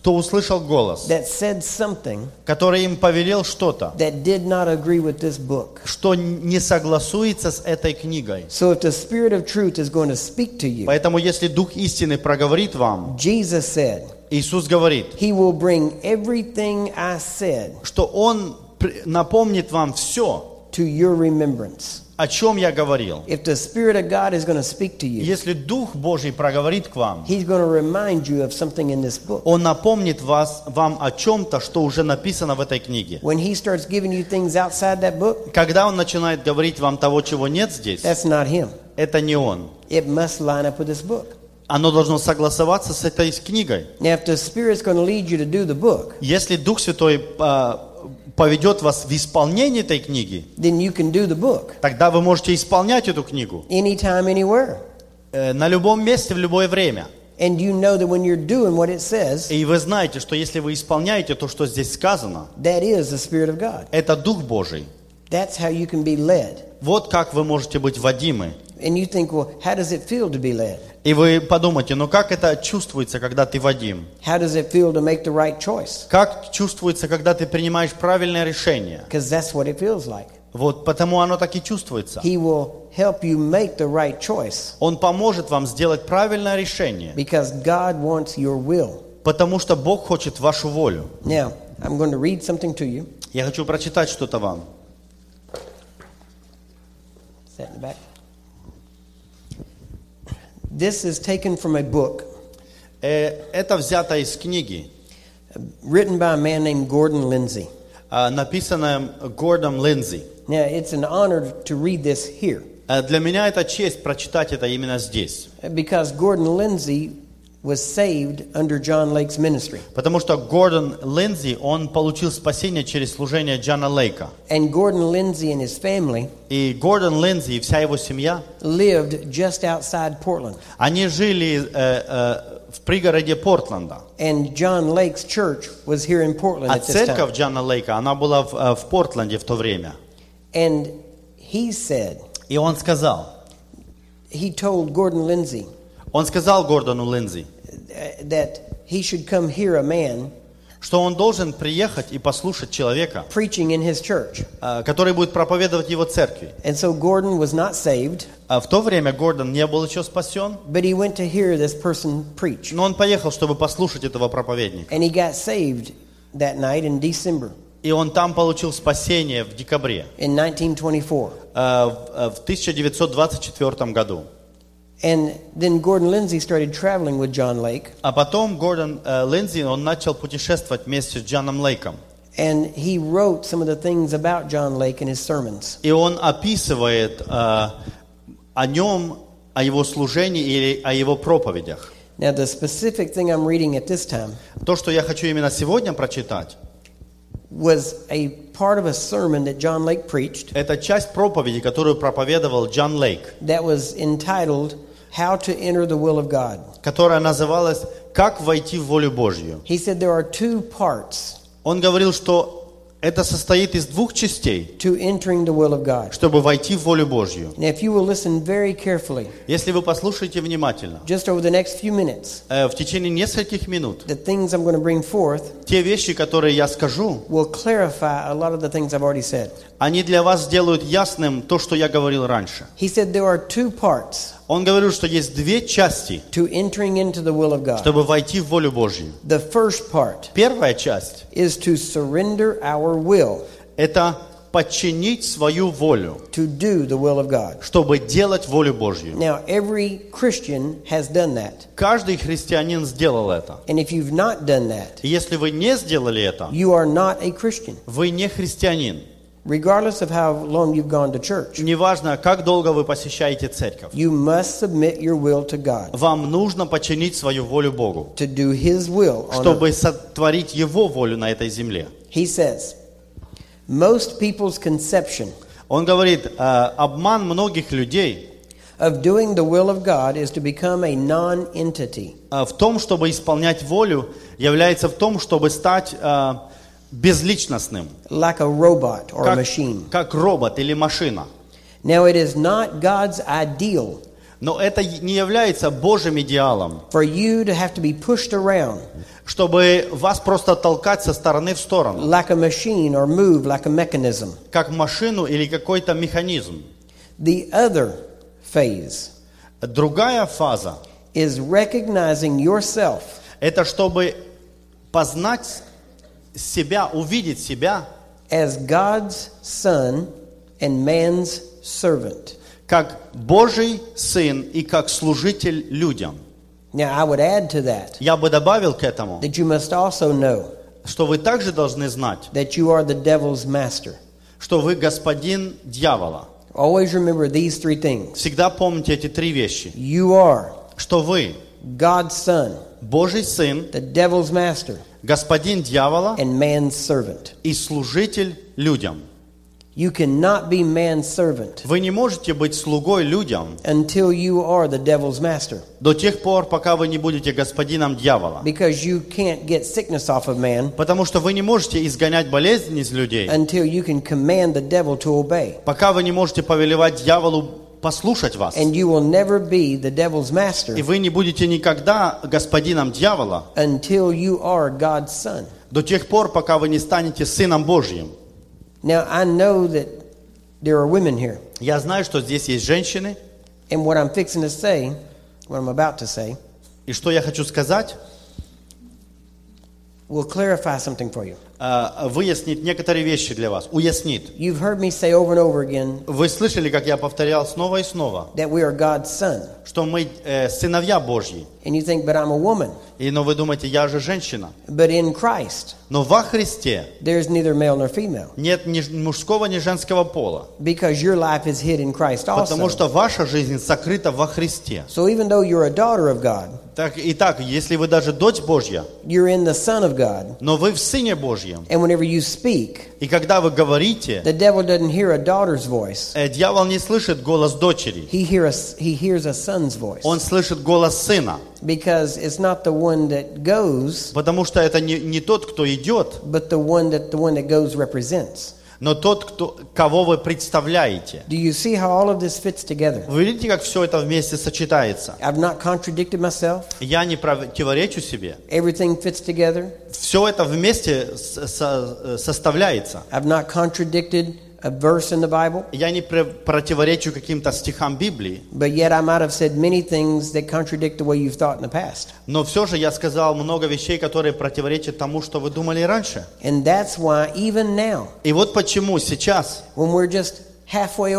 [SPEAKER 1] кто услышал голос,
[SPEAKER 2] that said something
[SPEAKER 1] который им повелел что-то,
[SPEAKER 2] that did not agree with this book.
[SPEAKER 1] что не согласуется с этой книгой.
[SPEAKER 2] So if the Spirit of truth is going to speak to you,
[SPEAKER 1] Поэтому, если Дух истины проговорит вам,
[SPEAKER 2] Jesus said,
[SPEAKER 1] Иисус говорит,
[SPEAKER 2] He will bring everything I said
[SPEAKER 1] что Он напомнит вам все,
[SPEAKER 2] to your remembrance.
[SPEAKER 1] о чем я говорил.
[SPEAKER 2] If the Spirit of God is going to speak to you,
[SPEAKER 1] Если Дух Божий проговорит к вам,
[SPEAKER 2] He's going to remind you of something in this book.
[SPEAKER 1] Он напомнит вам о чем-то, что уже написано в этой книге.
[SPEAKER 2] When He starts giving you things outside that book,
[SPEAKER 1] Когда Он начинает говорить вам того, чего нет здесь,
[SPEAKER 2] that's not Him.
[SPEAKER 1] это не Он.
[SPEAKER 2] It must line up with this book.
[SPEAKER 1] Оно должно согласоваться с этой книгой.
[SPEAKER 2] Now, if the Spirit's going to lead you to do the book,
[SPEAKER 1] Если Дух Святой поведет вас в исполнение этой книги,
[SPEAKER 2] then you can do the book
[SPEAKER 1] тогда вы можете исполнять эту книгу
[SPEAKER 2] anytime, anywhere.
[SPEAKER 1] на любом месте, в любое время.
[SPEAKER 2] And you know that when you're doing what it says,
[SPEAKER 1] И вы знаете, что если вы исполняете то, что здесь сказано,
[SPEAKER 2] that is the Spirit of God.
[SPEAKER 1] это Дух Божий.
[SPEAKER 2] That's how you can be led.
[SPEAKER 1] Вот как вы можете быть водимы.
[SPEAKER 2] And you think, well, how does it feel to be led?
[SPEAKER 1] И вы подумайте, ну как это чувствуется, когда ты водим?
[SPEAKER 2] How does it feel to make the right choice?
[SPEAKER 1] Как чувствуется, когда ты принимаешь правильное решение?
[SPEAKER 2] Because that's what it feels like.
[SPEAKER 1] Вот потому оно так и чувствуется.
[SPEAKER 2] He will help you make the right choice
[SPEAKER 1] Он поможет вам сделать правильное решение,
[SPEAKER 2] because God wants your will.
[SPEAKER 1] потому что Бог хочет вашу волю.
[SPEAKER 2] Now, I'm going to read something to you.
[SPEAKER 1] Я хочу прочитать что-то вам.
[SPEAKER 2] Is that in the back? This is taken from a book
[SPEAKER 1] Это взято из книги,
[SPEAKER 2] written by a man named Gordon Lindsay.
[SPEAKER 1] написанное Гордоном Линдзи.
[SPEAKER 2] Now, it's an honor to read this here
[SPEAKER 1] Для меня это честь прочитать это именно здесь.
[SPEAKER 2] because Gordon Lindsay was saved under John Lake's ministry.
[SPEAKER 1] Потому что Гордон Линдзи, он получил спасение через служение Джона Лейка.
[SPEAKER 2] And Gordon Lindsay and his family
[SPEAKER 1] И Гордон Линдзи и вся его семья,
[SPEAKER 2] lived just outside Portland.
[SPEAKER 1] они жили в пригороде Портленда.
[SPEAKER 2] And John Lake's church was here in Portland
[SPEAKER 1] А
[SPEAKER 2] at this time.
[SPEAKER 1] церковь Джона Лейка, она была в Портленде в то время.
[SPEAKER 2] And he said,
[SPEAKER 1] И он сказал,
[SPEAKER 2] he told Gordon Lindsay
[SPEAKER 1] он сказал Гордону Линдзи,
[SPEAKER 2] that he should come hear a man
[SPEAKER 1] что он должен приехать и послушать человека,
[SPEAKER 2] preaching in his church.
[SPEAKER 1] который будет проповедовать в его церкви.
[SPEAKER 2] And so Gordon was not saved,
[SPEAKER 1] В то время Гордон не был еще спасен,
[SPEAKER 2] but he went to hear this person preach.
[SPEAKER 1] но он поехал, чтобы послушать этого проповедника.
[SPEAKER 2] And he got saved that night in December
[SPEAKER 1] И он там получил спасение в декабре,
[SPEAKER 2] in 1924.
[SPEAKER 1] в 1924 году.
[SPEAKER 2] And then Gordon Lindsay started traveling with John Lake,
[SPEAKER 1] А потом Гордон Линдзи, он начал путешествовать вместе с Джоном Лейком.
[SPEAKER 2] and he wrote some of the things about John Lake in his sermons.
[SPEAKER 1] И он описывает о нем, о его служении или о его проповедях.
[SPEAKER 2] Now, the specific thing I'm reading at this time
[SPEAKER 1] То, что я хочу именно сегодня прочитать,
[SPEAKER 2] was a part of a sermon that John Lake preached
[SPEAKER 1] это часть проповеди, которую проповедовал Джон Лейк,
[SPEAKER 2] that was entitled How to Enter the Will of God.
[SPEAKER 1] которая называлась «Как войти в волю Божью».
[SPEAKER 2] He said there are two parts
[SPEAKER 1] Он говорил, что это состоит из двух частей,
[SPEAKER 2] to entering the will of God.
[SPEAKER 1] чтобы войти в волю Божью.
[SPEAKER 2] Now, if you will listen very carefully,
[SPEAKER 1] Если вы послушаете внимательно,
[SPEAKER 2] just over the next few minutes,
[SPEAKER 1] в течение нескольких минут,
[SPEAKER 2] the things I'm going to bring forth
[SPEAKER 1] те вещи, которые я скажу,
[SPEAKER 2] will clarify a lot of the things I've already said.
[SPEAKER 1] они для вас сделают ясным то, что я говорил раньше.
[SPEAKER 2] He said there are two parts
[SPEAKER 1] Он говорил, что есть две части,
[SPEAKER 2] to entering into the will of God.
[SPEAKER 1] чтобы войти в волю Божью.
[SPEAKER 2] The first part
[SPEAKER 1] Первая часть
[SPEAKER 2] is to surrender our will
[SPEAKER 1] – это подчинить свою волю,
[SPEAKER 2] to do the will of God.
[SPEAKER 1] чтобы делать волю Божью.
[SPEAKER 2] Now, every Christian has done that.
[SPEAKER 1] Каждый христианин сделал это.
[SPEAKER 2] And if you've not done that,
[SPEAKER 1] И если вы не сделали это,
[SPEAKER 2] you are not a Christian,
[SPEAKER 1] вы не христианин.
[SPEAKER 2] regardless of how long you've gone to church.
[SPEAKER 1] Неважно, как долго вы посещаете церковь.
[SPEAKER 2] You must submit your will to God,
[SPEAKER 1] Вам нужно подчинить свою волю Богу,
[SPEAKER 2] to do His will on earth.
[SPEAKER 1] чтобы сотворить Его волю на этой земле.
[SPEAKER 2] He says, most people's conception
[SPEAKER 1] Он говорит, обман многих людей
[SPEAKER 2] of doing the will of God is to become a non-entity.
[SPEAKER 1] в том, чтобы исполнять волю, является в том, чтобы стать безличностным,
[SPEAKER 2] Like a robot or a machine.
[SPEAKER 1] как робот или машина.
[SPEAKER 2] Now, it is not God's ideal
[SPEAKER 1] Но это не является Божьим идеалом,
[SPEAKER 2] for you to have to be pushed around
[SPEAKER 1] чтобы вас просто толкать со стороны в сторону,
[SPEAKER 2] like a machine or move like a mechanism.
[SPEAKER 1] как машину или какой-то механизм.
[SPEAKER 2] The other phase
[SPEAKER 1] Другая фаза
[SPEAKER 2] is recognizing yourself
[SPEAKER 1] – это чтобы познать себя, увидеть себя
[SPEAKER 2] as God's son and man's servant.
[SPEAKER 1] как Божий Сын и как служитель людям.
[SPEAKER 2] Now, I would add to that
[SPEAKER 1] Я бы добавил к этому,
[SPEAKER 2] that you must also know
[SPEAKER 1] что вы также должны знать,
[SPEAKER 2] that you are the devil's master.
[SPEAKER 1] что вы господин дьявола.
[SPEAKER 2] Always remember these three things.
[SPEAKER 1] Всегда помните эти три вещи.
[SPEAKER 2] You are
[SPEAKER 1] Что вы
[SPEAKER 2] God's son,
[SPEAKER 1] Божий Сын,
[SPEAKER 2] the devil's master,
[SPEAKER 1] господин дьявола
[SPEAKER 2] and man's servant.
[SPEAKER 1] и служитель людям.
[SPEAKER 2] You cannot be man's servant
[SPEAKER 1] Вы не можете быть слугой людям
[SPEAKER 2] until you are the devil's master,
[SPEAKER 1] до тех пор, пока вы не будете господином дьявола.
[SPEAKER 2] because you can't get sickness off of man
[SPEAKER 1] Потому что вы не можете изгонять болезнь из людей,
[SPEAKER 2] until you can command the devil to obey.
[SPEAKER 1] пока вы не можете повелевать дьяволу послушать вас.
[SPEAKER 2] And you will never be the devil's
[SPEAKER 1] И
[SPEAKER 2] master
[SPEAKER 1] вы не будете никогда господином дьявола
[SPEAKER 2] until you are God's son.
[SPEAKER 1] до тех пор, пока вы не станете Сыном Божьим.
[SPEAKER 2] Now, I know that there are women here,
[SPEAKER 1] Я знаю, что здесь есть женщины,
[SPEAKER 2] and what I'm fixing to say, what I'm about to say,
[SPEAKER 1] и что я хочу сказать,
[SPEAKER 2] will clarify something for you.
[SPEAKER 1] выяснит некоторые вещи для вас, уяснит.
[SPEAKER 2] You've heard me say over and over again
[SPEAKER 1] Вы слышали, как я повторял снова и снова,
[SPEAKER 2] that we are God's son.
[SPEAKER 1] что мы сыновья Божьи.
[SPEAKER 2] And you think, but I'm a woman.
[SPEAKER 1] Но вы думаете, я же женщина.
[SPEAKER 2] But in Christ,
[SPEAKER 1] Но во Христе
[SPEAKER 2] there's neither male nor female.
[SPEAKER 1] нет ни мужского, ни женского пола.
[SPEAKER 2] Because your life is hid in Christ
[SPEAKER 1] Потому
[SPEAKER 2] also.
[SPEAKER 1] что ваша жизнь сокрыта во Христе.
[SPEAKER 2] So even though you're a daughter of God,
[SPEAKER 1] Итак, если вы даже дочь Божья,
[SPEAKER 2] you're in the Son of God.
[SPEAKER 1] но вы в Сыне Божьем,
[SPEAKER 2] And whenever you speak,
[SPEAKER 1] и когда вы говорите,
[SPEAKER 2] the devil doesn't hear a daughter's voice.
[SPEAKER 1] дьявол не слышит голос дочери,
[SPEAKER 2] He hears a son's voice.
[SPEAKER 1] он слышит голос сына.
[SPEAKER 2] Because it's not the one that goes,
[SPEAKER 1] Потому что это не тот, кто идет,
[SPEAKER 2] but the one that goes represents.
[SPEAKER 1] но тот, кого вы представляете.
[SPEAKER 2] Do you see how all of this fits together?
[SPEAKER 1] Вы видите, как все это вместе сочетается?
[SPEAKER 2] I've not contradicted myself.
[SPEAKER 1] Я не противоречу себе.
[SPEAKER 2] Everything fits together.
[SPEAKER 1] Все это вместе составляется.
[SPEAKER 2] I've not contradicted a verse in the Bible,
[SPEAKER 1] Я не противоречу каким-то стихам Библии,
[SPEAKER 2] but yet I might have said many things that contradict the way you've thought in the past.
[SPEAKER 1] но все же я сказал много вещей, которые противоречат тому, что вы думали раньше.
[SPEAKER 2] And that's why even now,
[SPEAKER 1] И вот почему сейчас,
[SPEAKER 2] when we're just halfway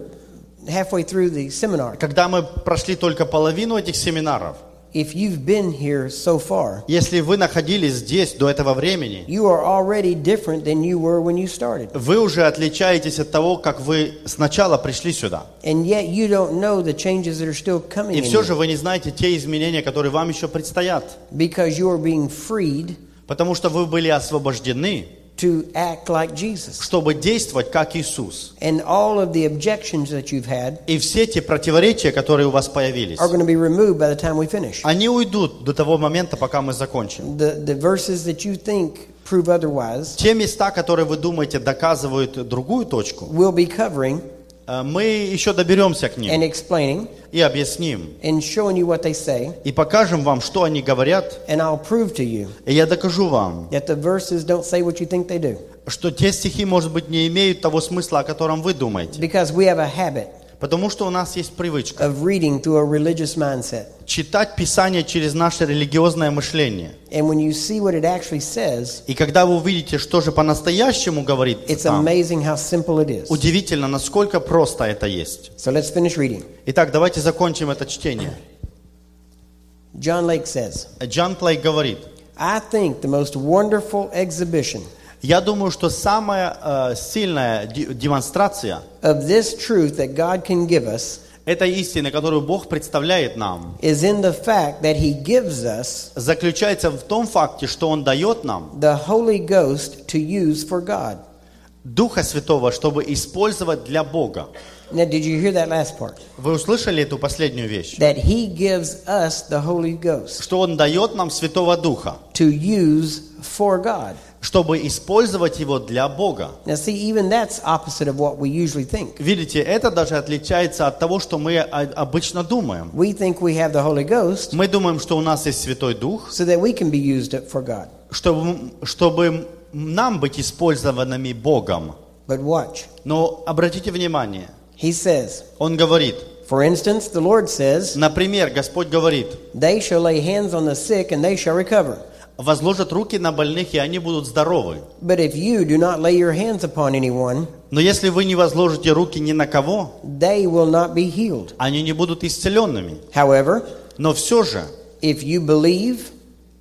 [SPEAKER 2] through the seminar,
[SPEAKER 1] когда мы прошли только половину этих семинаров,
[SPEAKER 2] if you've been here so far,
[SPEAKER 1] если вы находились здесь до этого времени,
[SPEAKER 2] you are already different than you were when you started.
[SPEAKER 1] вы уже отличаетесь от того, как вы сначала пришли сюда.
[SPEAKER 2] And yet you don't know the changes that are still coming
[SPEAKER 1] И
[SPEAKER 2] in
[SPEAKER 1] все
[SPEAKER 2] you,
[SPEAKER 1] же вы не знаете те изменения, которые вам еще предстоят.
[SPEAKER 2] because you are being freed
[SPEAKER 1] Потому что вы были освобождены,
[SPEAKER 2] to act like Jesus.
[SPEAKER 1] чтобы действовать как Иисус.
[SPEAKER 2] And all of the objections that you've had
[SPEAKER 1] И все те противоречия, которые у вас появились,
[SPEAKER 2] are going to be removed by the time we finish.
[SPEAKER 1] они уйдут до того момента, пока мы закончим.
[SPEAKER 2] The verses that you think prove otherwise,
[SPEAKER 1] Те места, которые вы думаете доказывают другую точку,
[SPEAKER 2] we'll be covering
[SPEAKER 1] мы еще доберемся к
[SPEAKER 2] and
[SPEAKER 1] ним
[SPEAKER 2] explaining
[SPEAKER 1] и объясним.
[SPEAKER 2] and showing you what they say.
[SPEAKER 1] И покажем вам, что они говорят.
[SPEAKER 2] And I'll prove to you
[SPEAKER 1] И я докажу вам,
[SPEAKER 2] that the verses don't say what you think they do.
[SPEAKER 1] что те стихи, может быть, не имеют того смысла, о котором вы думаете.
[SPEAKER 2] Because we have a habit
[SPEAKER 1] Потому что у нас есть привычка
[SPEAKER 2] of reading through a religious mindset.
[SPEAKER 1] читать Писание через наше религиозное мышление.
[SPEAKER 2] And when you see what it actually says,
[SPEAKER 1] И когда вы увидите, что же по-настоящему говорит
[SPEAKER 2] it's
[SPEAKER 1] там,
[SPEAKER 2] amazing how simple it is.
[SPEAKER 1] удивительно, насколько просто это есть.
[SPEAKER 2] So let's finish reading.
[SPEAKER 1] Итак, давайте закончим это чтение.
[SPEAKER 2] John Lake says,
[SPEAKER 1] Джон Плейк говорит:
[SPEAKER 2] I think the most wonderful exhibition
[SPEAKER 1] я думаю, что самая сильная демонстрация
[SPEAKER 2] of this truth that God can give us
[SPEAKER 1] этой истины, которую Бог представляет нам,
[SPEAKER 2] is in the fact that He gives us
[SPEAKER 1] заключается в том факте, что Он дает нам
[SPEAKER 2] the Holy Ghost to use for God.
[SPEAKER 1] Духа Святого, чтобы использовать для Бога.
[SPEAKER 2] Now, did you hear that last part?
[SPEAKER 1] Вы услышали эту последнюю вещь?
[SPEAKER 2] That He gives us the Holy Ghost
[SPEAKER 1] Что Он дает нам Святого Духа,
[SPEAKER 2] to use for God.
[SPEAKER 1] чтобы использовать его для Бога.
[SPEAKER 2] Now, see, even that's opposite of what we usually think.
[SPEAKER 1] Видите, это даже отличается от того, что мы обычно думаем.
[SPEAKER 2] We think we have the Holy Ghost
[SPEAKER 1] Мы думаем, что у нас есть Святой Дух,
[SPEAKER 2] so that we can be used for God.
[SPEAKER 1] чтобы нам быть использованными Богом.
[SPEAKER 2] But watch.
[SPEAKER 1] Но обратите внимание,
[SPEAKER 2] He says,
[SPEAKER 1] Он говорит,
[SPEAKER 2] for instance, the Lord says,
[SPEAKER 1] например, Господь говорит,
[SPEAKER 2] they shall lay hands on the sick and they shall recover.
[SPEAKER 1] возложат руки на больных, и они будут здоровы.
[SPEAKER 2] But if you do not lay your hands upon anyone,
[SPEAKER 1] Но если вы не возложите руки ни на кого,
[SPEAKER 2] they will not be healed.
[SPEAKER 1] они не будут исцеленными.
[SPEAKER 2] However,
[SPEAKER 1] Но все же,
[SPEAKER 2] if you believe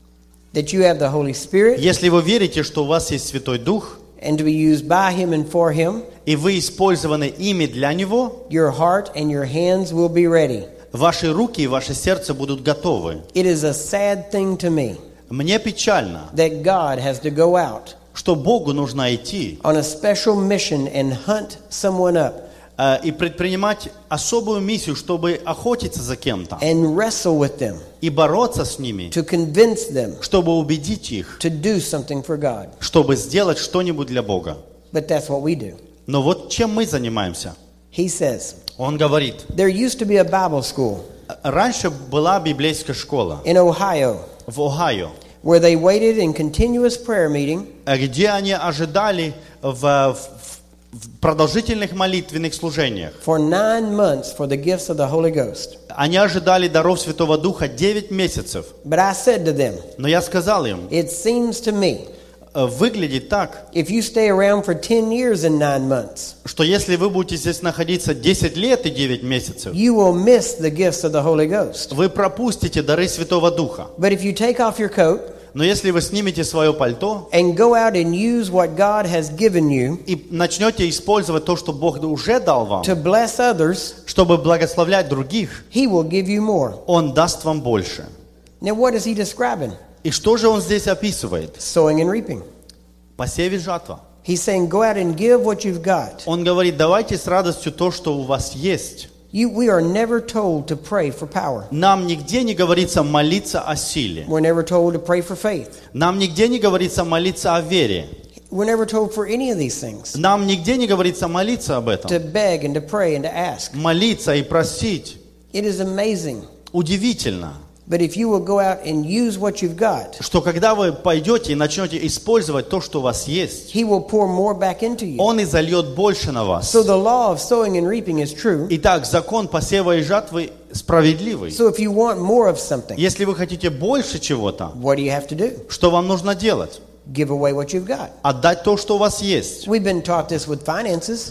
[SPEAKER 2] that you have the Holy Spirit
[SPEAKER 1] если вы верите, что у вас есть Святой Дух,
[SPEAKER 2] and to be used by Him and for Him,
[SPEAKER 1] и вы использованы ими для Него,
[SPEAKER 2] your heart and your hands will be ready.
[SPEAKER 1] ваши руки и ваше сердце будут готовы.
[SPEAKER 2] It is a sad thing to me
[SPEAKER 1] Мне печально,
[SPEAKER 2] that God has to go out
[SPEAKER 1] что Богу нужно идти
[SPEAKER 2] on a special mission and hunt someone up
[SPEAKER 1] и предпринимать особую миссию, чтобы охотиться за кем-то
[SPEAKER 2] and wrestle with them
[SPEAKER 1] и бороться с ними,
[SPEAKER 2] to convince them
[SPEAKER 1] чтобы убедить их,
[SPEAKER 2] to do something for God.
[SPEAKER 1] чтобы сделать что-нибудь для Бога.
[SPEAKER 2] But that's what we do.
[SPEAKER 1] Но вот чем мы занимаемся?
[SPEAKER 2] He says,
[SPEAKER 1] Он говорит,
[SPEAKER 2] there used to be a Bible school
[SPEAKER 1] раньше была библейская школа
[SPEAKER 2] in Ohio
[SPEAKER 1] в Огайо,
[SPEAKER 2] where they waited in continuous prayer meeting
[SPEAKER 1] где они ожидали в продолжительных молитвенных служениях.
[SPEAKER 2] for 9 months for the gifts of the Holy Ghost.
[SPEAKER 1] Они ожидали даров Святого Духа 9 месяцев.
[SPEAKER 2] But I said to them,
[SPEAKER 1] Но я сказал им,
[SPEAKER 2] it seems to me,
[SPEAKER 1] выглядит так,
[SPEAKER 2] if you stay around for 10 years and 9 months,
[SPEAKER 1] что если вы будете здесь находиться 10 лет и 9 месяцев,
[SPEAKER 2] you will miss the gifts of the Holy Ghost.
[SPEAKER 1] вы пропустите дары Святого Духа.
[SPEAKER 2] But if you take off your coat
[SPEAKER 1] Но если вы снимете свое пальто
[SPEAKER 2] and go out and use what God has given you
[SPEAKER 1] и начнете использовать то, что Бог уже дал вам,
[SPEAKER 2] to bless others,
[SPEAKER 1] чтобы благословлять других,
[SPEAKER 2] He will give you more.
[SPEAKER 1] Он даст вам больше.
[SPEAKER 2] Now, what is He describing?
[SPEAKER 1] И что же Он здесь описывает?
[SPEAKER 2] Sowing and reaping.
[SPEAKER 1] Посев и жатва.
[SPEAKER 2] He's saying, go out and give what you've got.
[SPEAKER 1] Он говорит, давайте с радостью то, что у вас есть.
[SPEAKER 2] We are never told to pray for power.
[SPEAKER 1] Нам нигде не говорится молиться о силе.
[SPEAKER 2] We're never told to pray for faith.
[SPEAKER 1] Нам нигде не говорится молиться о вере.
[SPEAKER 2] We're never told for any of these things.
[SPEAKER 1] Нам нигде не говорится молиться об
[SPEAKER 2] To
[SPEAKER 1] этом.
[SPEAKER 2] beg and to pray and to ask.
[SPEAKER 1] Молиться и просить.
[SPEAKER 2] It is amazing.
[SPEAKER 1] Удивительно,
[SPEAKER 2] But if you will go out and use what you've got,
[SPEAKER 1] что когда вы пойдете и начнете использовать то, что у вас есть,
[SPEAKER 2] He will pour more back into you.
[SPEAKER 1] Он и зальет больше на вас.
[SPEAKER 2] So the law of sowing and reaping is true.
[SPEAKER 1] Итак, закон посева и жатвы справедливый.
[SPEAKER 2] So if you want more of something,
[SPEAKER 1] Если вы хотите больше чего-то,
[SPEAKER 2] what do you have to do?
[SPEAKER 1] что вам нужно делать?
[SPEAKER 2] Give away what you've got.
[SPEAKER 1] Отдать то, что у вас есть.
[SPEAKER 2] We've been taught this with finances,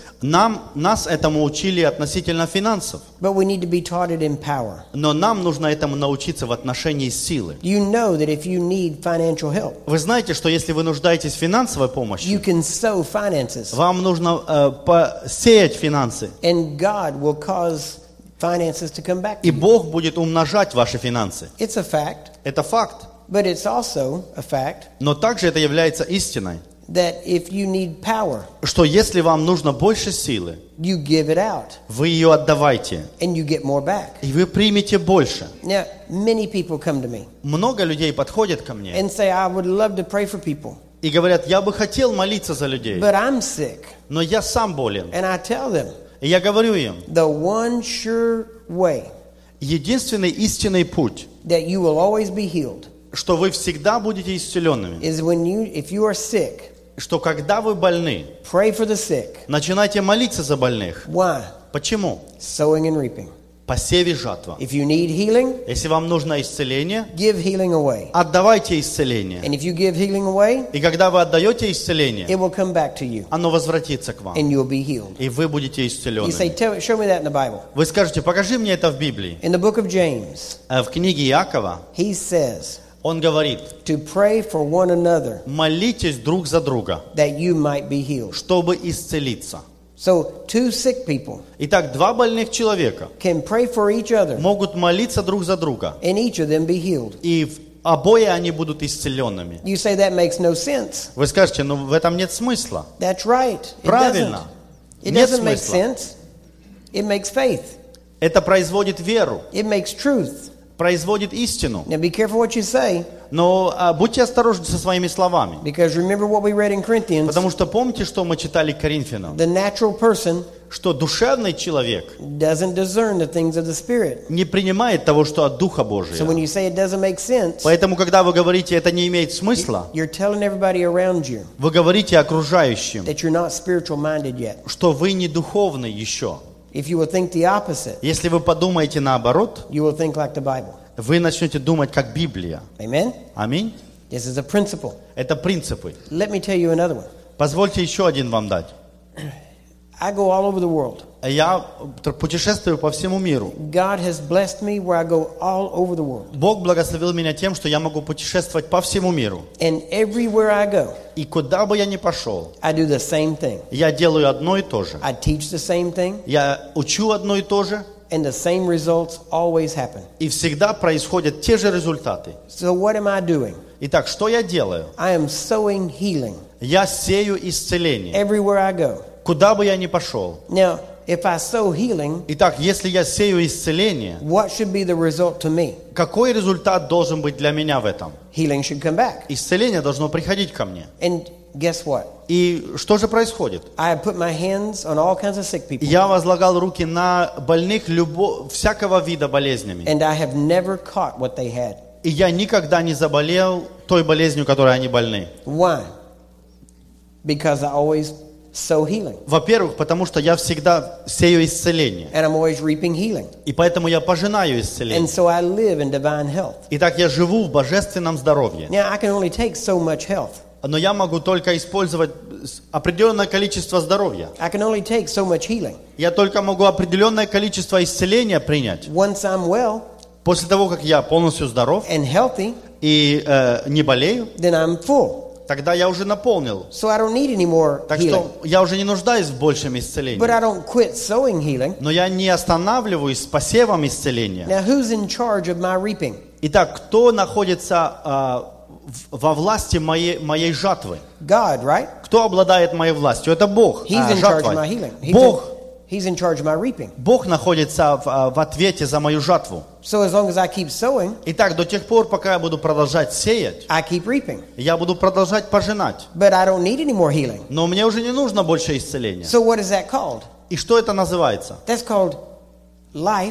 [SPEAKER 1] Нас этому учили относительно финансов.
[SPEAKER 2] but we need to be taught it in power.
[SPEAKER 1] Но нам нужно этому научиться в отношении силы.
[SPEAKER 2] You know that if you need financial help,
[SPEAKER 1] Вы знаете, что если вы нуждаетесь в финансовой помощи,
[SPEAKER 2] you can sow finances,
[SPEAKER 1] вам нужно посеять финансы.
[SPEAKER 2] and God will cause finances to come back to
[SPEAKER 1] И
[SPEAKER 2] you.
[SPEAKER 1] Бог будет умножать ваши финансы.
[SPEAKER 2] It's a fact,
[SPEAKER 1] Это факт.
[SPEAKER 2] but it's also a fact
[SPEAKER 1] Но также это является истиной,
[SPEAKER 2] that if you need power,
[SPEAKER 1] что если вам нужно больше силы,
[SPEAKER 2] you give it out,
[SPEAKER 1] вы ее отдавайте,
[SPEAKER 2] and you get more back.
[SPEAKER 1] и вы примете больше.
[SPEAKER 2] Now, many people come to me
[SPEAKER 1] Много людей подходят ко мне
[SPEAKER 2] and say, I would love to pray for people,
[SPEAKER 1] и говорят, я бы хотел молиться за людей,
[SPEAKER 2] but I'm sick.
[SPEAKER 1] но я сам болен.
[SPEAKER 2] And I tell them,
[SPEAKER 1] И я говорю им,
[SPEAKER 2] the one sure way
[SPEAKER 1] единственный истинный путь,
[SPEAKER 2] that you will always be healed
[SPEAKER 1] что вы всегда будете исцеленными,
[SPEAKER 2] is if you are sick,
[SPEAKER 1] что когда вы больны,
[SPEAKER 2] pray for the sick.
[SPEAKER 1] начинайте молиться за больных.
[SPEAKER 2] Why?
[SPEAKER 1] Почему?
[SPEAKER 2] Sowing and reaping.
[SPEAKER 1] Посев и жатва.
[SPEAKER 2] If you need healing,
[SPEAKER 1] Если вам нужно исцеление,
[SPEAKER 2] give healing away.
[SPEAKER 1] отдавайте исцеление.
[SPEAKER 2] And if you give healing away,
[SPEAKER 1] И когда вы отдаете исцеление,
[SPEAKER 2] it will come back to you,
[SPEAKER 1] оно возвратится к вам.
[SPEAKER 2] and you'll be healed.
[SPEAKER 1] И вы будете
[SPEAKER 2] You say,
[SPEAKER 1] исцелены.
[SPEAKER 2] show me that in the Bible.
[SPEAKER 1] Вы скажете, покажи мне это в Библии.
[SPEAKER 2] In the book of James,
[SPEAKER 1] В книге Иакова
[SPEAKER 2] he says
[SPEAKER 1] он говорит,
[SPEAKER 2] to pray for one another
[SPEAKER 1] молитесь друг за друга,
[SPEAKER 2] that you might be healed.
[SPEAKER 1] чтобы исцелиться.
[SPEAKER 2] So, two sick people
[SPEAKER 1] Итак, два больных человека
[SPEAKER 2] can pray for each other,
[SPEAKER 1] могут молиться друг за друга,
[SPEAKER 2] and each of them be healed.
[SPEAKER 1] и обои они будут исцеленными.
[SPEAKER 2] You say that makes no sense.
[SPEAKER 1] Вы скажете, в этом нет смысла.
[SPEAKER 2] That's right. It
[SPEAKER 1] Правильно.
[SPEAKER 2] doesn't. It
[SPEAKER 1] Нет
[SPEAKER 2] doesn't make
[SPEAKER 1] смысла.
[SPEAKER 2] sense. It makes faith.
[SPEAKER 1] Это производит веру,
[SPEAKER 2] It makes truth.
[SPEAKER 1] производит истину.
[SPEAKER 2] Now be careful what you say,
[SPEAKER 1] Но будьте осторожны со своими словами.
[SPEAKER 2] because remember what we read in Corinthians.
[SPEAKER 1] Потому что помните, что мы читали к Коринфянам?
[SPEAKER 2] The natural person
[SPEAKER 1] Что душевный человек
[SPEAKER 2] doesn't discern the things of the Spirit.
[SPEAKER 1] не принимает того, что от Духа
[SPEAKER 2] So when
[SPEAKER 1] Божия.
[SPEAKER 2] you say it doesn't make sense,
[SPEAKER 1] Поэтому, когда вы говорите, это не имеет смысла,
[SPEAKER 2] you're telling everybody around you
[SPEAKER 1] вы говорите окружающим,
[SPEAKER 2] that you're not spiritual minded yet.
[SPEAKER 1] что вы не духовны еще.
[SPEAKER 2] If you will think the opposite,
[SPEAKER 1] Если вы подумаете наоборот,
[SPEAKER 2] you will think like the Bible.
[SPEAKER 1] вы начнете думать как Библия.
[SPEAKER 2] Amen?
[SPEAKER 1] Аминь.
[SPEAKER 2] This is a principle.
[SPEAKER 1] Это принципы.
[SPEAKER 2] Let me tell you another one.
[SPEAKER 1] Позвольте еще один вам дать.
[SPEAKER 2] I go all over the world.
[SPEAKER 1] Я путешествую по всему миру.
[SPEAKER 2] God has blessed me where I go all over the world.
[SPEAKER 1] Бог благословил меня тем, что я могу путешествовать по всему миру.
[SPEAKER 2] And everywhere I go,
[SPEAKER 1] И куда бы я ни пошел,
[SPEAKER 2] I do the same thing.
[SPEAKER 1] я делаю одно и то же.
[SPEAKER 2] I teach the same thing,
[SPEAKER 1] Я учу одно и то же,
[SPEAKER 2] and the same results always happen.
[SPEAKER 1] и всегда происходят те же результаты.
[SPEAKER 2] So what am I doing?
[SPEAKER 1] Итак, что я делаю?
[SPEAKER 2] I am sowing healing
[SPEAKER 1] Я сею исцеление.
[SPEAKER 2] everywhere I go.
[SPEAKER 1] Куда бы я ни пошел.
[SPEAKER 2] Now, if I sow healing,
[SPEAKER 1] Итак, если я сею исцеление,
[SPEAKER 2] what should be the result to me?
[SPEAKER 1] какой результат должен быть для меня в этом?
[SPEAKER 2] Healing should come back.
[SPEAKER 1] Исцеление должно приходить ко мне.
[SPEAKER 2] And guess what?
[SPEAKER 1] И что же происходит?
[SPEAKER 2] I have put my hands on all kinds of sick people,
[SPEAKER 1] Я возлагал руки на больных всякого вида болезнями.
[SPEAKER 2] and I have never caught what they had.
[SPEAKER 1] И я никогда не заболел той болезнью, которой они больны.
[SPEAKER 2] Why? Because I always sow healing,
[SPEAKER 1] Во-первых, потому что я всегда сею исцеление.
[SPEAKER 2] and I'm always reaping healing.
[SPEAKER 1] И поэтому я пожинаю
[SPEAKER 2] And
[SPEAKER 1] исцеление.
[SPEAKER 2] so I live in divine health.
[SPEAKER 1] Итак, я живу в божественном здоровье.
[SPEAKER 2] Now, I can only take so much health.
[SPEAKER 1] Но я могу только использовать определенное количество здоровья.
[SPEAKER 2] I can only take so much healing.
[SPEAKER 1] Я только могу определенное количество исцеления принять.
[SPEAKER 2] Once I'm well
[SPEAKER 1] После того, как я полностью здоров
[SPEAKER 2] and healthy,
[SPEAKER 1] и не болею,
[SPEAKER 2] then I'm full.
[SPEAKER 1] тогда я уже наполнил.
[SPEAKER 2] So I don't need any more
[SPEAKER 1] Так
[SPEAKER 2] healing.
[SPEAKER 1] что я уже не нуждаюсь в большем
[SPEAKER 2] But
[SPEAKER 1] исцелении.
[SPEAKER 2] I don't quit sowing healing.
[SPEAKER 1] Но я не останавливаюсь с посевом исцеления.
[SPEAKER 2] Now, who's in charge of my reaping?
[SPEAKER 1] Итак, кто находится во власти моей жатвы?
[SPEAKER 2] God, right?
[SPEAKER 1] Кто обладает моей властью? Это Бог.
[SPEAKER 2] He's in charge of
[SPEAKER 1] жатвой.
[SPEAKER 2] my healing.
[SPEAKER 1] Бог.
[SPEAKER 2] He's in charge of my reaping.
[SPEAKER 1] Бог находится в ответе за мою жатву.
[SPEAKER 2] So as long as I keep sowing,
[SPEAKER 1] Итак, до тех пор, пока я буду продолжать сеять,
[SPEAKER 2] I keep reaping.
[SPEAKER 1] я буду продолжать пожинать.
[SPEAKER 2] But I don't need any more healing.
[SPEAKER 1] Но мне уже не нужно больше исцеления.
[SPEAKER 2] So what is that called?
[SPEAKER 1] И что это называется?
[SPEAKER 2] That's called life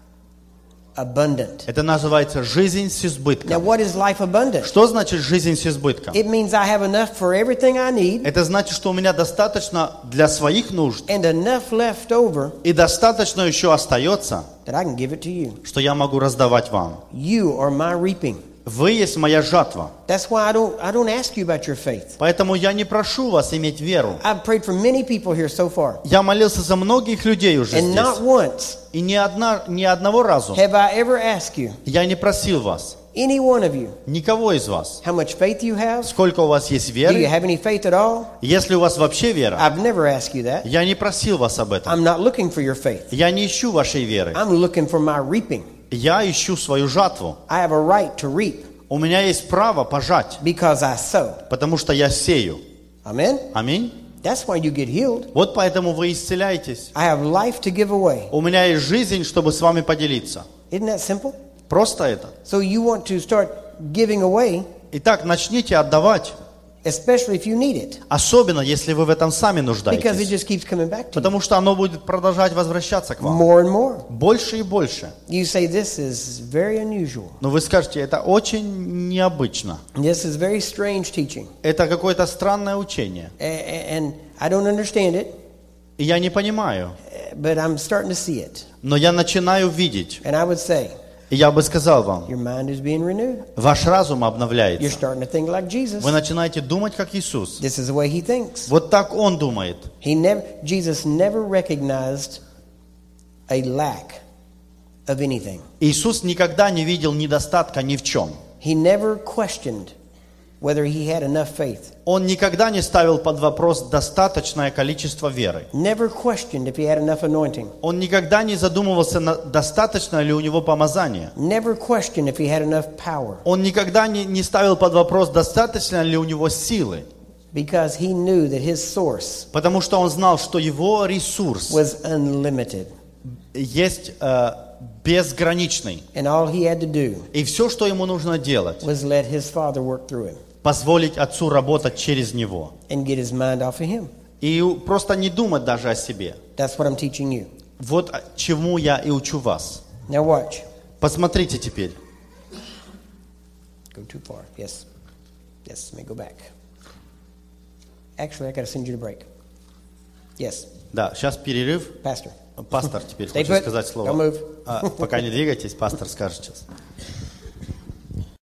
[SPEAKER 2] abundant.
[SPEAKER 1] Это называется жизнь с
[SPEAKER 2] Now,
[SPEAKER 1] избытком.
[SPEAKER 2] what is life abundant?
[SPEAKER 1] Что значит жизнь с избытком?
[SPEAKER 2] It means I have enough for everything I need
[SPEAKER 1] Это значит, что у меня достаточно для своих нужд
[SPEAKER 2] and enough left over
[SPEAKER 1] и достаточно еще остается,
[SPEAKER 2] that I can give it to you.
[SPEAKER 1] что я могу раздавать вам.
[SPEAKER 2] You are my reaping.
[SPEAKER 1] Вы есть моя жатва.
[SPEAKER 2] That's why I don't ask you about your faith.
[SPEAKER 1] Поэтому я не прошу вас иметь веру.
[SPEAKER 2] I've prayed for many people here so far,
[SPEAKER 1] Я молился за многих людей уже
[SPEAKER 2] and not
[SPEAKER 1] здесь.
[SPEAKER 2] once
[SPEAKER 1] И ни одного разу
[SPEAKER 2] have I ever asked you,
[SPEAKER 1] я не просил вас,
[SPEAKER 2] any one of you,
[SPEAKER 1] никого из вас,
[SPEAKER 2] how much faith you have.
[SPEAKER 1] сколько у вас есть
[SPEAKER 2] Do you
[SPEAKER 1] веры.
[SPEAKER 2] have any faith at all?
[SPEAKER 1] Если у вас вообще вера,
[SPEAKER 2] I've never asked you that.
[SPEAKER 1] я не просил вас об этом.
[SPEAKER 2] I'm not looking for your faith.
[SPEAKER 1] Я не ищу вашей веры.
[SPEAKER 2] I'm looking for my reaping.
[SPEAKER 1] Я ищу свою жатву.
[SPEAKER 2] I have a right to reap
[SPEAKER 1] У меня есть право пожать,
[SPEAKER 2] because I sow.
[SPEAKER 1] потому что я сею.
[SPEAKER 2] Amen?
[SPEAKER 1] Аминь.
[SPEAKER 2] That's why you get healed.
[SPEAKER 1] Вот поэтому вы исцеляетесь.
[SPEAKER 2] I have life to give away.
[SPEAKER 1] У меня есть жизнь, чтобы с вами поделиться.
[SPEAKER 2] Isn't that simple?
[SPEAKER 1] Просто это.
[SPEAKER 2] So you want to start giving away,
[SPEAKER 1] Итак, начните отдавать,
[SPEAKER 2] especially if you need it,
[SPEAKER 1] особенно если вы в этом сами
[SPEAKER 2] because it
[SPEAKER 1] нуждаетесь.
[SPEAKER 2] just keeps coming back to you
[SPEAKER 1] Потому что оно будет продолжать возвращаться к вам.
[SPEAKER 2] more and more.
[SPEAKER 1] Больше и больше.
[SPEAKER 2] You say this is very unusual.
[SPEAKER 1] Но вы скажете, это очень необычно.
[SPEAKER 2] This is very strange teaching,
[SPEAKER 1] Это какое-то странное учение.
[SPEAKER 2] and I don't understand it,
[SPEAKER 1] И я не понимаю.
[SPEAKER 2] but I'm starting to see it.
[SPEAKER 1] Но я начинаю видеть.
[SPEAKER 2] And I would say,
[SPEAKER 1] И я бы сказал вам,
[SPEAKER 2] your mind is being renewed.
[SPEAKER 1] ваш разум
[SPEAKER 2] You're
[SPEAKER 1] обновляется.
[SPEAKER 2] starting to think like Jesus.
[SPEAKER 1] Вы начинаете думать, как Иисус.
[SPEAKER 2] This is the way he thinks.
[SPEAKER 1] Вот так Он думает.
[SPEAKER 2] Jesus never recognized a lack of anything.
[SPEAKER 1] Иисус никогда не видел недостатка ни в чем.
[SPEAKER 2] He never questioned whether he had enough faith.
[SPEAKER 1] Он никогда не ставил под вопрос достаточное количество веры.
[SPEAKER 2] Never questioned if he had enough anointing.
[SPEAKER 1] Он никогда не задумывался, достаточно ли у него помазания.
[SPEAKER 2] Never questioned if he had enough power.
[SPEAKER 1] Он никогда не ставил под вопрос, достаточно ли у него силы.
[SPEAKER 2] Because he knew that his source
[SPEAKER 1] Потому что он знал, что его ресурс
[SPEAKER 2] was unlimited.
[SPEAKER 1] есть безграничный.
[SPEAKER 2] And all he had to do
[SPEAKER 1] И все, что ему нужно делать,
[SPEAKER 2] was let his father work through him
[SPEAKER 1] позволить отцу работать через него.
[SPEAKER 2] and get his mind off of him.
[SPEAKER 1] И просто не думать даже о себе.
[SPEAKER 2] That's what I'm teaching you.
[SPEAKER 1] Вот чему я и учу вас.
[SPEAKER 2] Now watch.
[SPEAKER 1] Посмотрите теперь.
[SPEAKER 2] Go too far. Yes. Yes, let me go back. Actually, I got to send you to break. Yes,
[SPEAKER 1] Да, сейчас перерыв.
[SPEAKER 2] Pastor.
[SPEAKER 1] Пастор теперь
[SPEAKER 2] Stay
[SPEAKER 1] хочет
[SPEAKER 2] put.
[SPEAKER 1] сказать
[SPEAKER 2] Don't
[SPEAKER 1] слово.
[SPEAKER 2] move.
[SPEAKER 1] Пока не двигайтесь, пастор скажет сейчас.